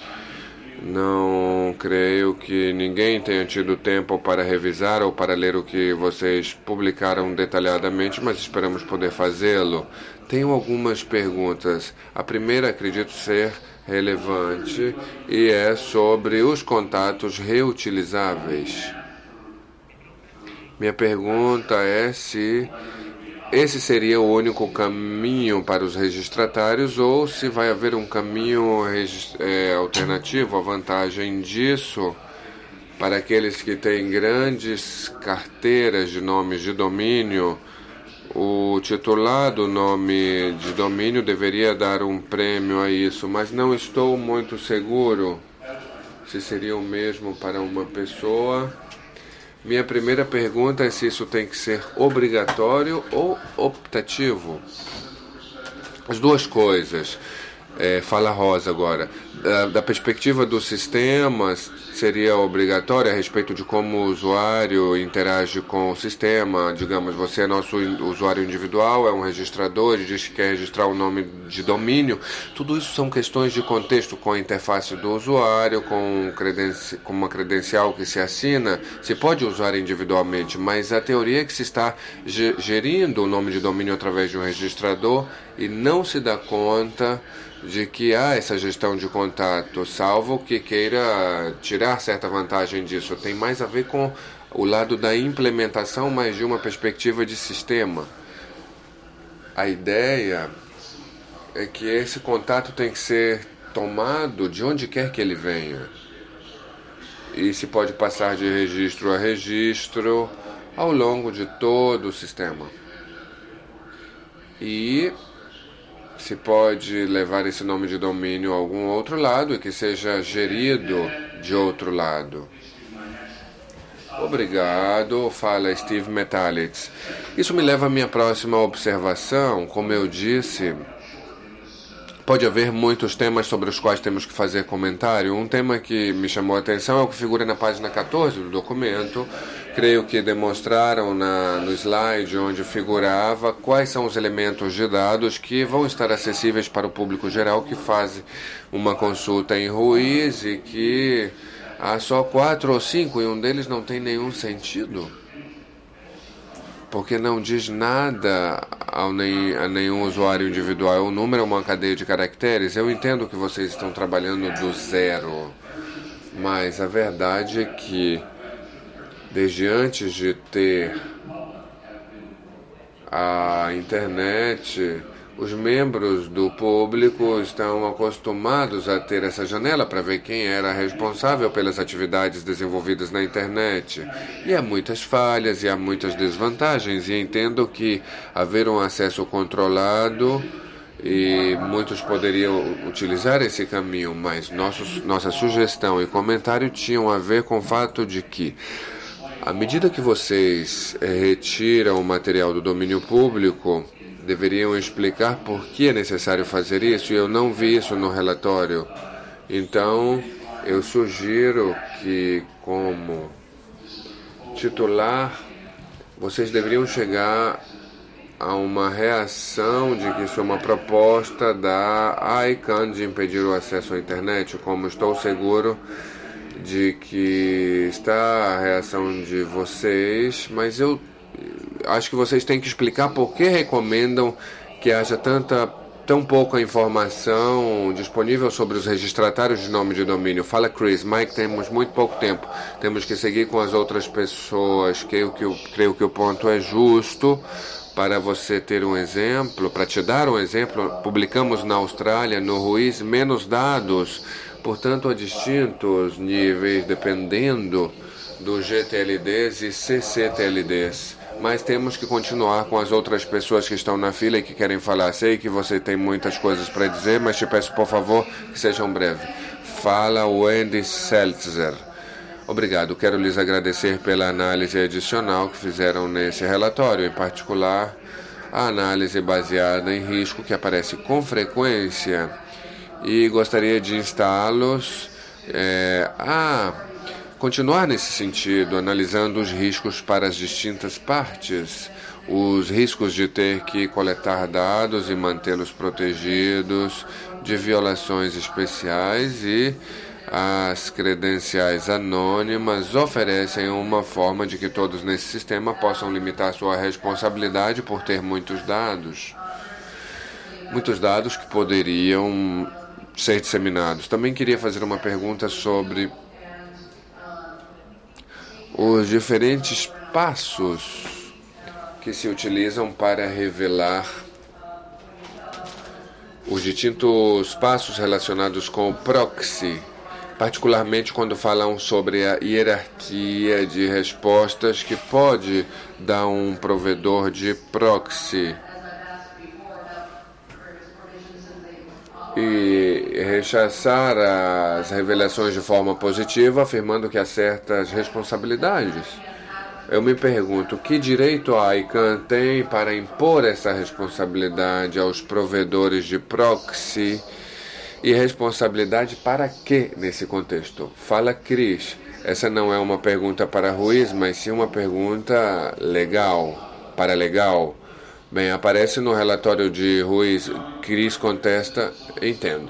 Não creio que ninguém tenha tido tempo para revisar ou para ler o que vocês publicaram detalhadamente, mas esperamos poder fazê-lo. Tenho algumas perguntas. A primeira acredito ser relevante e é sobre os contatos reutilizáveis. Minha pergunta é se esse seria o único caminho para os registratários ou se vai haver um caminho alternativo. A vantagem disso para aqueles que têm grandes carteiras de nomes de domínio, o titular do nome de domínio deveria dar um prêmio a isso, mas não estou muito seguro se seria o mesmo para uma pessoa. Minha primeira pergunta é se isso tem que ser obrigatório ou optativo. As duas coisas. Fala Rosa agora. Da perspectiva dos sistemas, seria obrigatória a respeito de como o usuário interage com o sistema. Digamos, você é nosso usuário individual, é um registrador e diz que quer registrar o nome de domínio. Tudo isso são questões de contexto com a interface do usuário, com uma credencial que se assina. Se pode usar individualmente, mas a teoria é que se está gerindo o nome de domínio através de um registrador e não se dá conta de que há essa gestão de contato, salvo que queira tirar certa vantagem disso. Tem mais a ver com o lado da implementação, mas de uma perspectiva de sistema. A ideia é que esse contato tem que ser tomado de onde quer que ele venha. E se pode passar de registro a registro ao longo de todo o sistema. E se pode levar esse nome de domínio a algum outro lado e que seja gerido de outro lado. Obrigado, fala Steve Metalitz. Isso me leva à minha próxima observação. Como eu disse, pode haver muitos temas sobre os quais temos que fazer comentário. Um tema que me chamou a atenção é o que figura na página 14 do documento. Creio que demonstraram no slide onde figurava quais são os elementos de dados que vão estar acessíveis para o público geral que faz uma consulta em Ruiz e que há só 4 ou 5 e um deles não tem nenhum sentido. Porque não diz nada a nenhum usuário individual. O número é uma cadeia de caracteres. Eu entendo que vocês estão trabalhando do zero, mas a verdade é que desde antes de ter a internet, os membros do público estão acostumados a ter essa janela para ver quem era responsável pelas atividades desenvolvidas na internet. E há muitas falhas e há muitas desvantagens, e entendo que haver um acesso controlado e muitos poderiam utilizar esse caminho, mas nossa sugestão e comentário tinham a ver com o fato de que, à medida que vocês retiram o material do domínio público, deveriam explicar por que é necessário fazer isso, e eu não vi isso no relatório. Então, eu sugiro que, como titular, vocês deveriam chegar a uma reação de que isso é uma proposta da ICANN de impedir o acesso à internet, como estou seguro de que está a reação de vocês, mas eu acho que vocês têm que explicar por que recomendam que haja tão pouca informação disponível sobre os registratários de nome de domínio. Fala Chris, Mike, temos muito pouco tempo. Temos que seguir com as outras pessoas. Creio que o ponto é justo. Para você ter um exemplo, para te dar um exemplo, publicamos na Austrália, no Ruiz, menos dados. Portanto, há distintos níveis dependendo dos GTLDs e CCTLDs. Mas temos que continuar com as outras pessoas que estão na fila e que querem falar. Sei que você tem muitas coisas para dizer, mas te peço, por favor, que sejam breves. Fala Wendy Seltzer. Obrigado. Quero lhes agradecer pela análise adicional que fizeram nesse relatório, em particular a análise baseada em risco que aparece com frequência, e gostaria de instá-los a continuar nesse sentido, analisando os riscos para as distintas partes, os riscos de ter que coletar dados e mantê-los protegidos, de violações especiais, e as credenciais anônimas oferecem uma forma de que todos nesse sistema possam limitar sua responsabilidade por ter muitos dados que poderiam ser disseminados. Também queria fazer uma pergunta sobre os diferentes passos que se utilizam para revelar os distintos passos relacionados com o proxy, particularmente quando falam sobre a hierarquia de respostas que pode dar um provedor de proxy e rechaçar as revelações de forma positiva, afirmando que há certas responsabilidades. Eu me pergunto, que direito a ICANN tem para impor essa responsabilidade aos provedores de proxy E responsabilidade para quê nesse contexto? Fala Cris. Essa não é uma pergunta para Ruiz, mas sim uma pergunta legal, para legal. Bem, aparece no relatório de Ruiz, Cris contesta, entendo.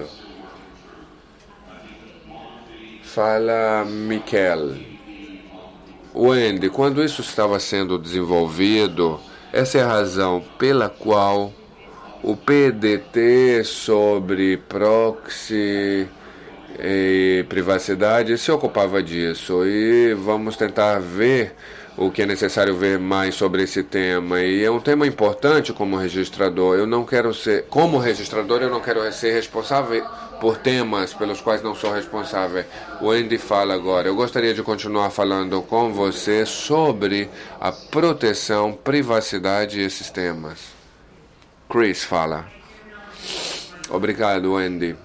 Fala Miquel. Wendy, quando isso estava sendo desenvolvido, essa é a razão pela qual o PDT sobre proxy e privacidade se ocupava disso. E vamos tentar ver o que é necessário ver mais sobre esse tema. E é um tema importante como registrador. Eu não quero ser, como registrador, eu não quero ser responsável por temas pelos quais não sou responsável. O Andy fala agora. Eu gostaria de continuar falando com você sobre a proteção, privacidade e esses temas. Chris fala. Obrigado, Andy.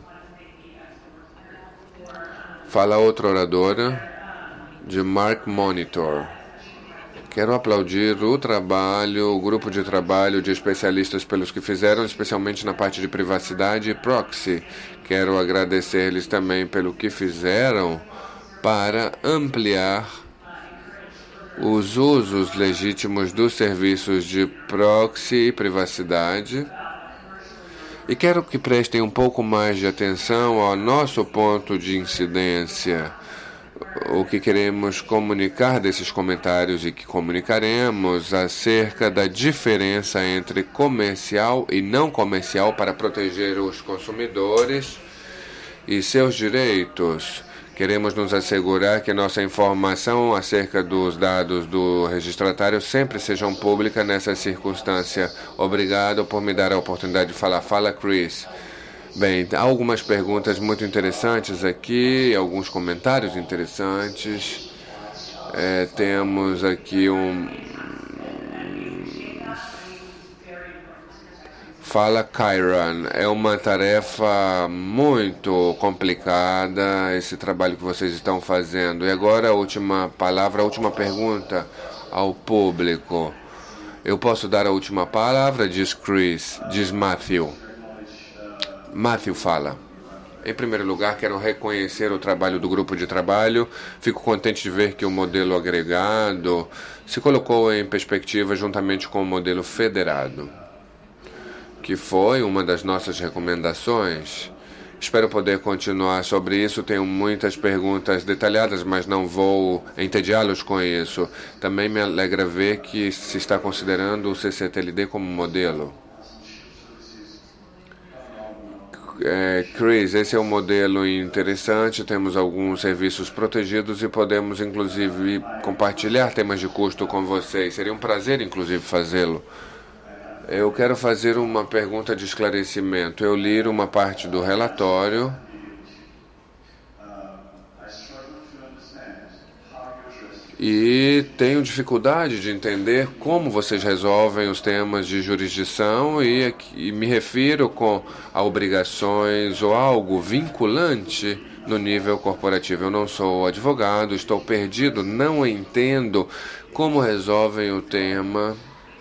Fala outra oradora de Mark Monitor. Quero aplaudir o trabalho, o grupo de trabalho de especialistas pelos que fizeram, especialmente na parte de privacidade e proxy. Quero agradecer-lhes também pelo que fizeram para ampliar os usos legítimos dos serviços de proxy e privacidade. E quero que prestem um pouco mais de atenção ao nosso ponto de incidência. O que queremos comunicar desses comentários e que comunicaremos acerca da diferença entre comercial e não comercial para proteger os consumidores e seus direitos. Queremos nos assegurar que nossa informação acerca dos dados do registratário sempre sejam pública nessa circunstância. Obrigado por me dar a oportunidade de falar. Fala, Chris. Bem, há algumas perguntas muito interessantes aqui, alguns comentários interessantes. Temos aqui Fala Kyron, é uma tarefa muito complicada esse trabalho que vocês estão fazendo. E agora a última palavra, a última pergunta ao público. Eu posso dar a última palavra? Diz Chris, diz Matthew. Matthew fala. Em primeiro lugar, quero reconhecer o trabalho do grupo de trabalho. Fico contente de ver que o modelo agregado se colocou em perspectiva juntamente com o modelo federado, que foi uma das nossas recomendações. Espero poder continuar sobre isso. Tenho muitas perguntas detalhadas, mas não vou entediá-los com isso. Também me alegra ver que se está considerando o CCTLD como modelo. Chris, esse é um modelo interessante, temos alguns serviços protegidos e podemos inclusive compartilhar temas de custo com vocês. Seria um prazer inclusive fazê-lo. Eu quero fazer uma pergunta de esclarecimento. Eu li uma parte do relatório e tenho dificuldade de entender como vocês resolvem os temas de jurisdição e me refiro a obrigações ou algo vinculante no nível corporativo. Eu não sou advogado, estou perdido, não entendo como resolvem o tema.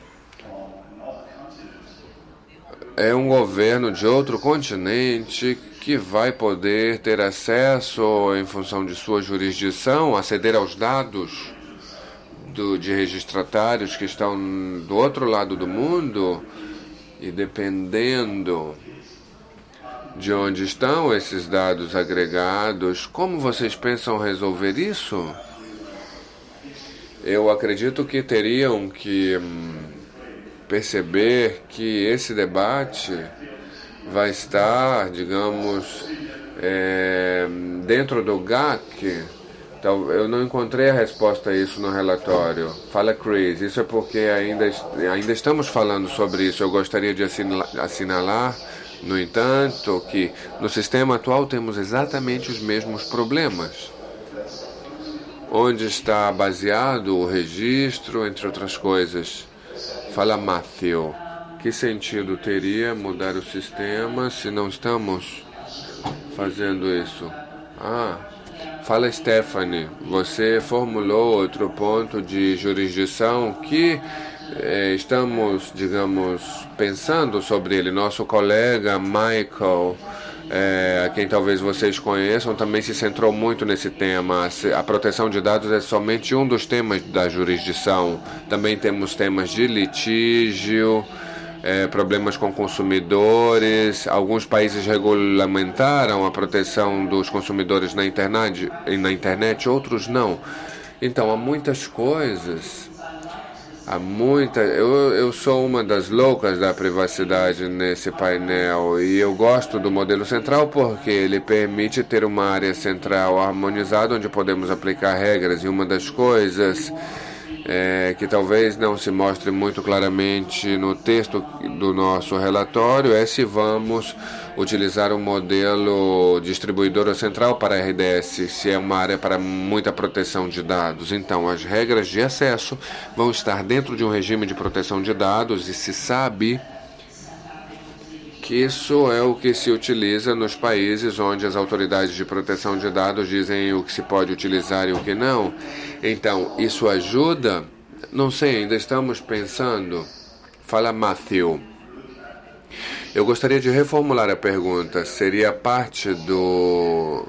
É um governo de outro continente que vai poder ter acesso, em função de sua jurisdição, aceder aos dados de registratários que estão do outro lado do mundo, e dependendo de onde estão esses dados agregados, como vocês pensam resolver isso? Eu acredito que teriam que perceber que esse debate vai estar, digamos, dentro do GAC. Então, eu não encontrei a resposta a isso no relatório. Fala, Chris. Isso é porque ainda estamos falando sobre isso. Eu gostaria de assinalar, no entanto, que no sistema atual temos exatamente os mesmos problemas. Onde está baseado o registro, entre outras coisas. Fala, Matthew. Que sentido teria mudar o sistema se não estamos fazendo isso? Fala, Stephanie. Você formulou outro ponto de jurisdição que estamos, digamos, pensando sobre ele. Nosso colega Michael a quem talvez vocês conheçam, também se centrou muito nesse tema. A proteção de dados é somente um dos temas da jurisdição. Também temos temas de litígio, problemas com consumidores. Alguns países regulamentaram a proteção dos consumidores na internet, outros não. Então, há muitas coisas. Eu sou uma das loucas da privacidade nesse painel e eu gosto do modelo central porque ele permite ter uma área central harmonizada onde podemos aplicar regras, e uma das coisas que talvez não se mostre muito claramente no texto do nosso relatório é se vamos utilizar um modelo distribuidor central para a RDS, se é uma área para muita proteção de dados. Então, as regras de acesso vão estar dentro de um regime de proteção de dados, e se sabe que isso é o que se utiliza nos países onde as autoridades de proteção de dados dizem o que se pode utilizar e o que não. Então, isso ajuda? Não sei, ainda estamos pensando. Fala, Matthew. Eu gostaria de reformular a pergunta. Seria parte do...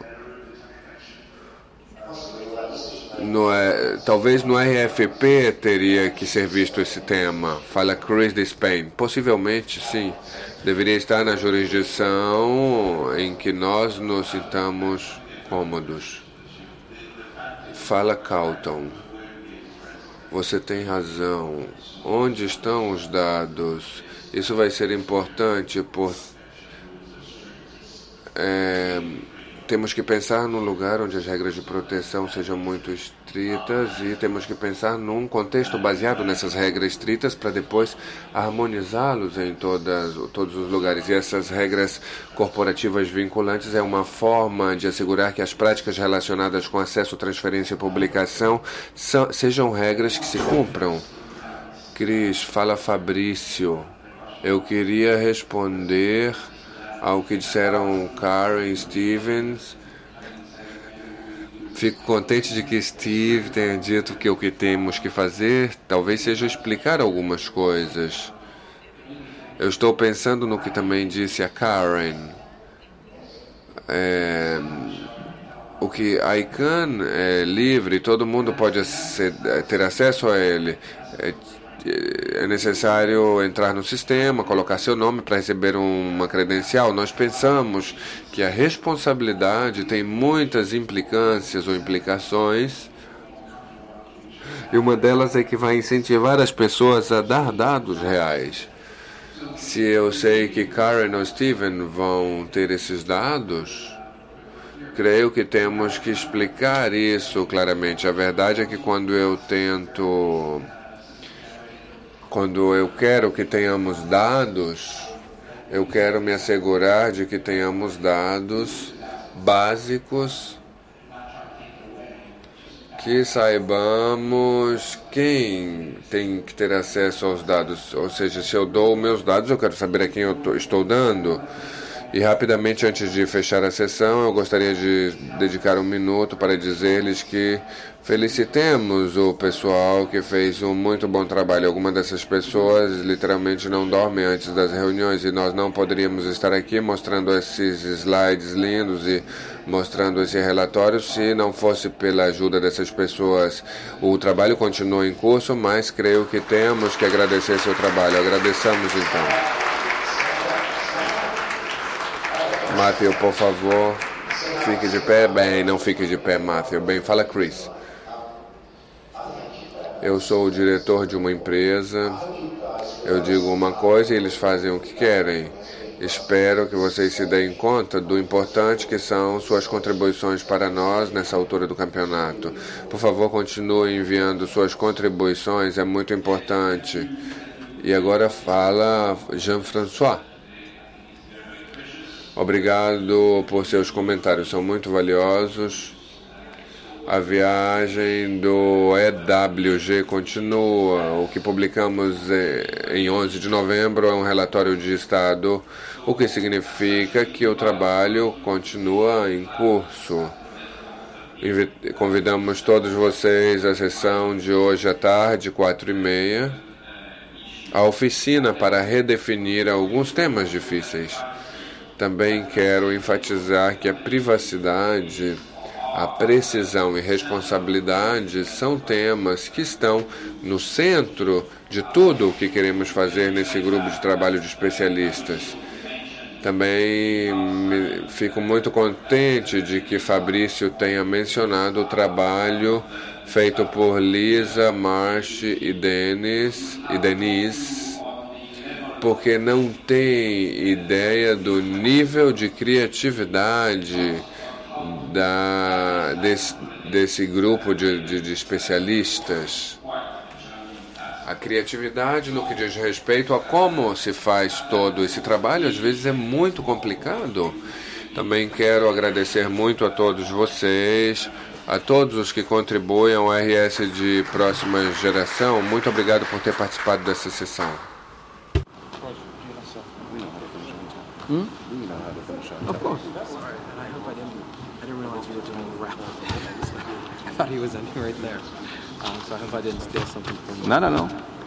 talvez no RFP teria que ser visto esse tema. Fala Chris de Spain. Possivelmente, sim. Deveria estar na jurisdição em que nós nos sintamos cômodos. Fala Calton. Você tem razão. Onde estão os dados? Isso vai ser importante temos que pensar num lugar onde as regras de proteção sejam muito estritas, e temos que pensar num contexto baseado nessas regras estritas para depois harmonizá-los em todos os lugares. E essas regras corporativas vinculantes é uma forma de assegurar que as práticas relacionadas com acesso, transferência e publicação sejam regras que se cumpram. Cris, fala Fabrício. Eu queria responder ao que disseram Karen Stevens. Fico contente de que Steve tenha dito que o que temos que fazer talvez seja explicar algumas coisas. Eu estou pensando no que também disse a Karen. O que a ICANN é livre, todo mundo pode ter acesso a ele. É necessário entrar no sistema, colocar seu nome para receber uma credencial. Nós pensamos que a responsabilidade tem muitas implicâncias ou implicações, e uma delas é que vai incentivar as pessoas a dar dados reais. Se eu sei que Karen ou Steven vão ter esses dados, creio que temos que explicar isso claramente. A verdade é que quando eu quero que tenhamos dados, eu quero me assegurar de que tenhamos dados básicos, que saibamos quem tem que ter acesso aos dados. Ou seja, se eu dou meus dados, eu quero saber a quem eu estou dando. E rapidamente, antes de fechar a sessão, eu gostaria de dedicar um minuto para dizer-lhes que felicitemos o pessoal que fez um muito bom trabalho. Algumas dessas pessoas literalmente não dormem antes das reuniões, e nós não poderíamos estar aqui mostrando esses slides lindos e mostrando esse relatório se não fosse pela ajuda dessas pessoas. O trabalho continua em curso, mas creio que temos que agradecer seu trabalho. Agradeçamos então. Matthew, por favor, fique de pé. Bem, não fique de pé, Matthew. Bem, fala Chris. Eu sou o diretor de uma empresa. Eu digo uma coisa e eles fazem o que querem. Espero que vocês se deem conta do importante que são suas contribuições para nós nessa altura do campeonato. Por favor, continue enviando suas contribuições, é muito importante. E agora fala Jean-François. Obrigado por seus comentários, são muito valiosos. A viagem do EWG continua. O que publicamos em 11 de novembro é um relatório de estado, o que significa que o trabalho continua em curso. Convidamos todos vocês à sessão de hoje à tarde, 4h30, a oficina para redefinir alguns temas difíceis. Também quero enfatizar que a privacidade, a precisão e responsabilidade são temas que estão no centro de tudo o que queremos fazer nesse grupo de trabalho de especialistas. Também fico muito contente de que Fabrício tenha mencionado o trabalho feito por Lisa, Marsh e Denise, porque não tem ideia do nível de criatividade desse grupo de especialistas. A criatividade no que diz respeito a como se faz todo esse trabalho, às vezes é muito complicado. Também quero agradecer muito a todos vocês, a todos os que contribuem ao RS de Próxima Geração. Muito obrigado por ter participado dessa sessão. Of course. I hope I didn't realize you were doing a rap. I thought he was ending right there. So I hope I didn't steal something from you. No.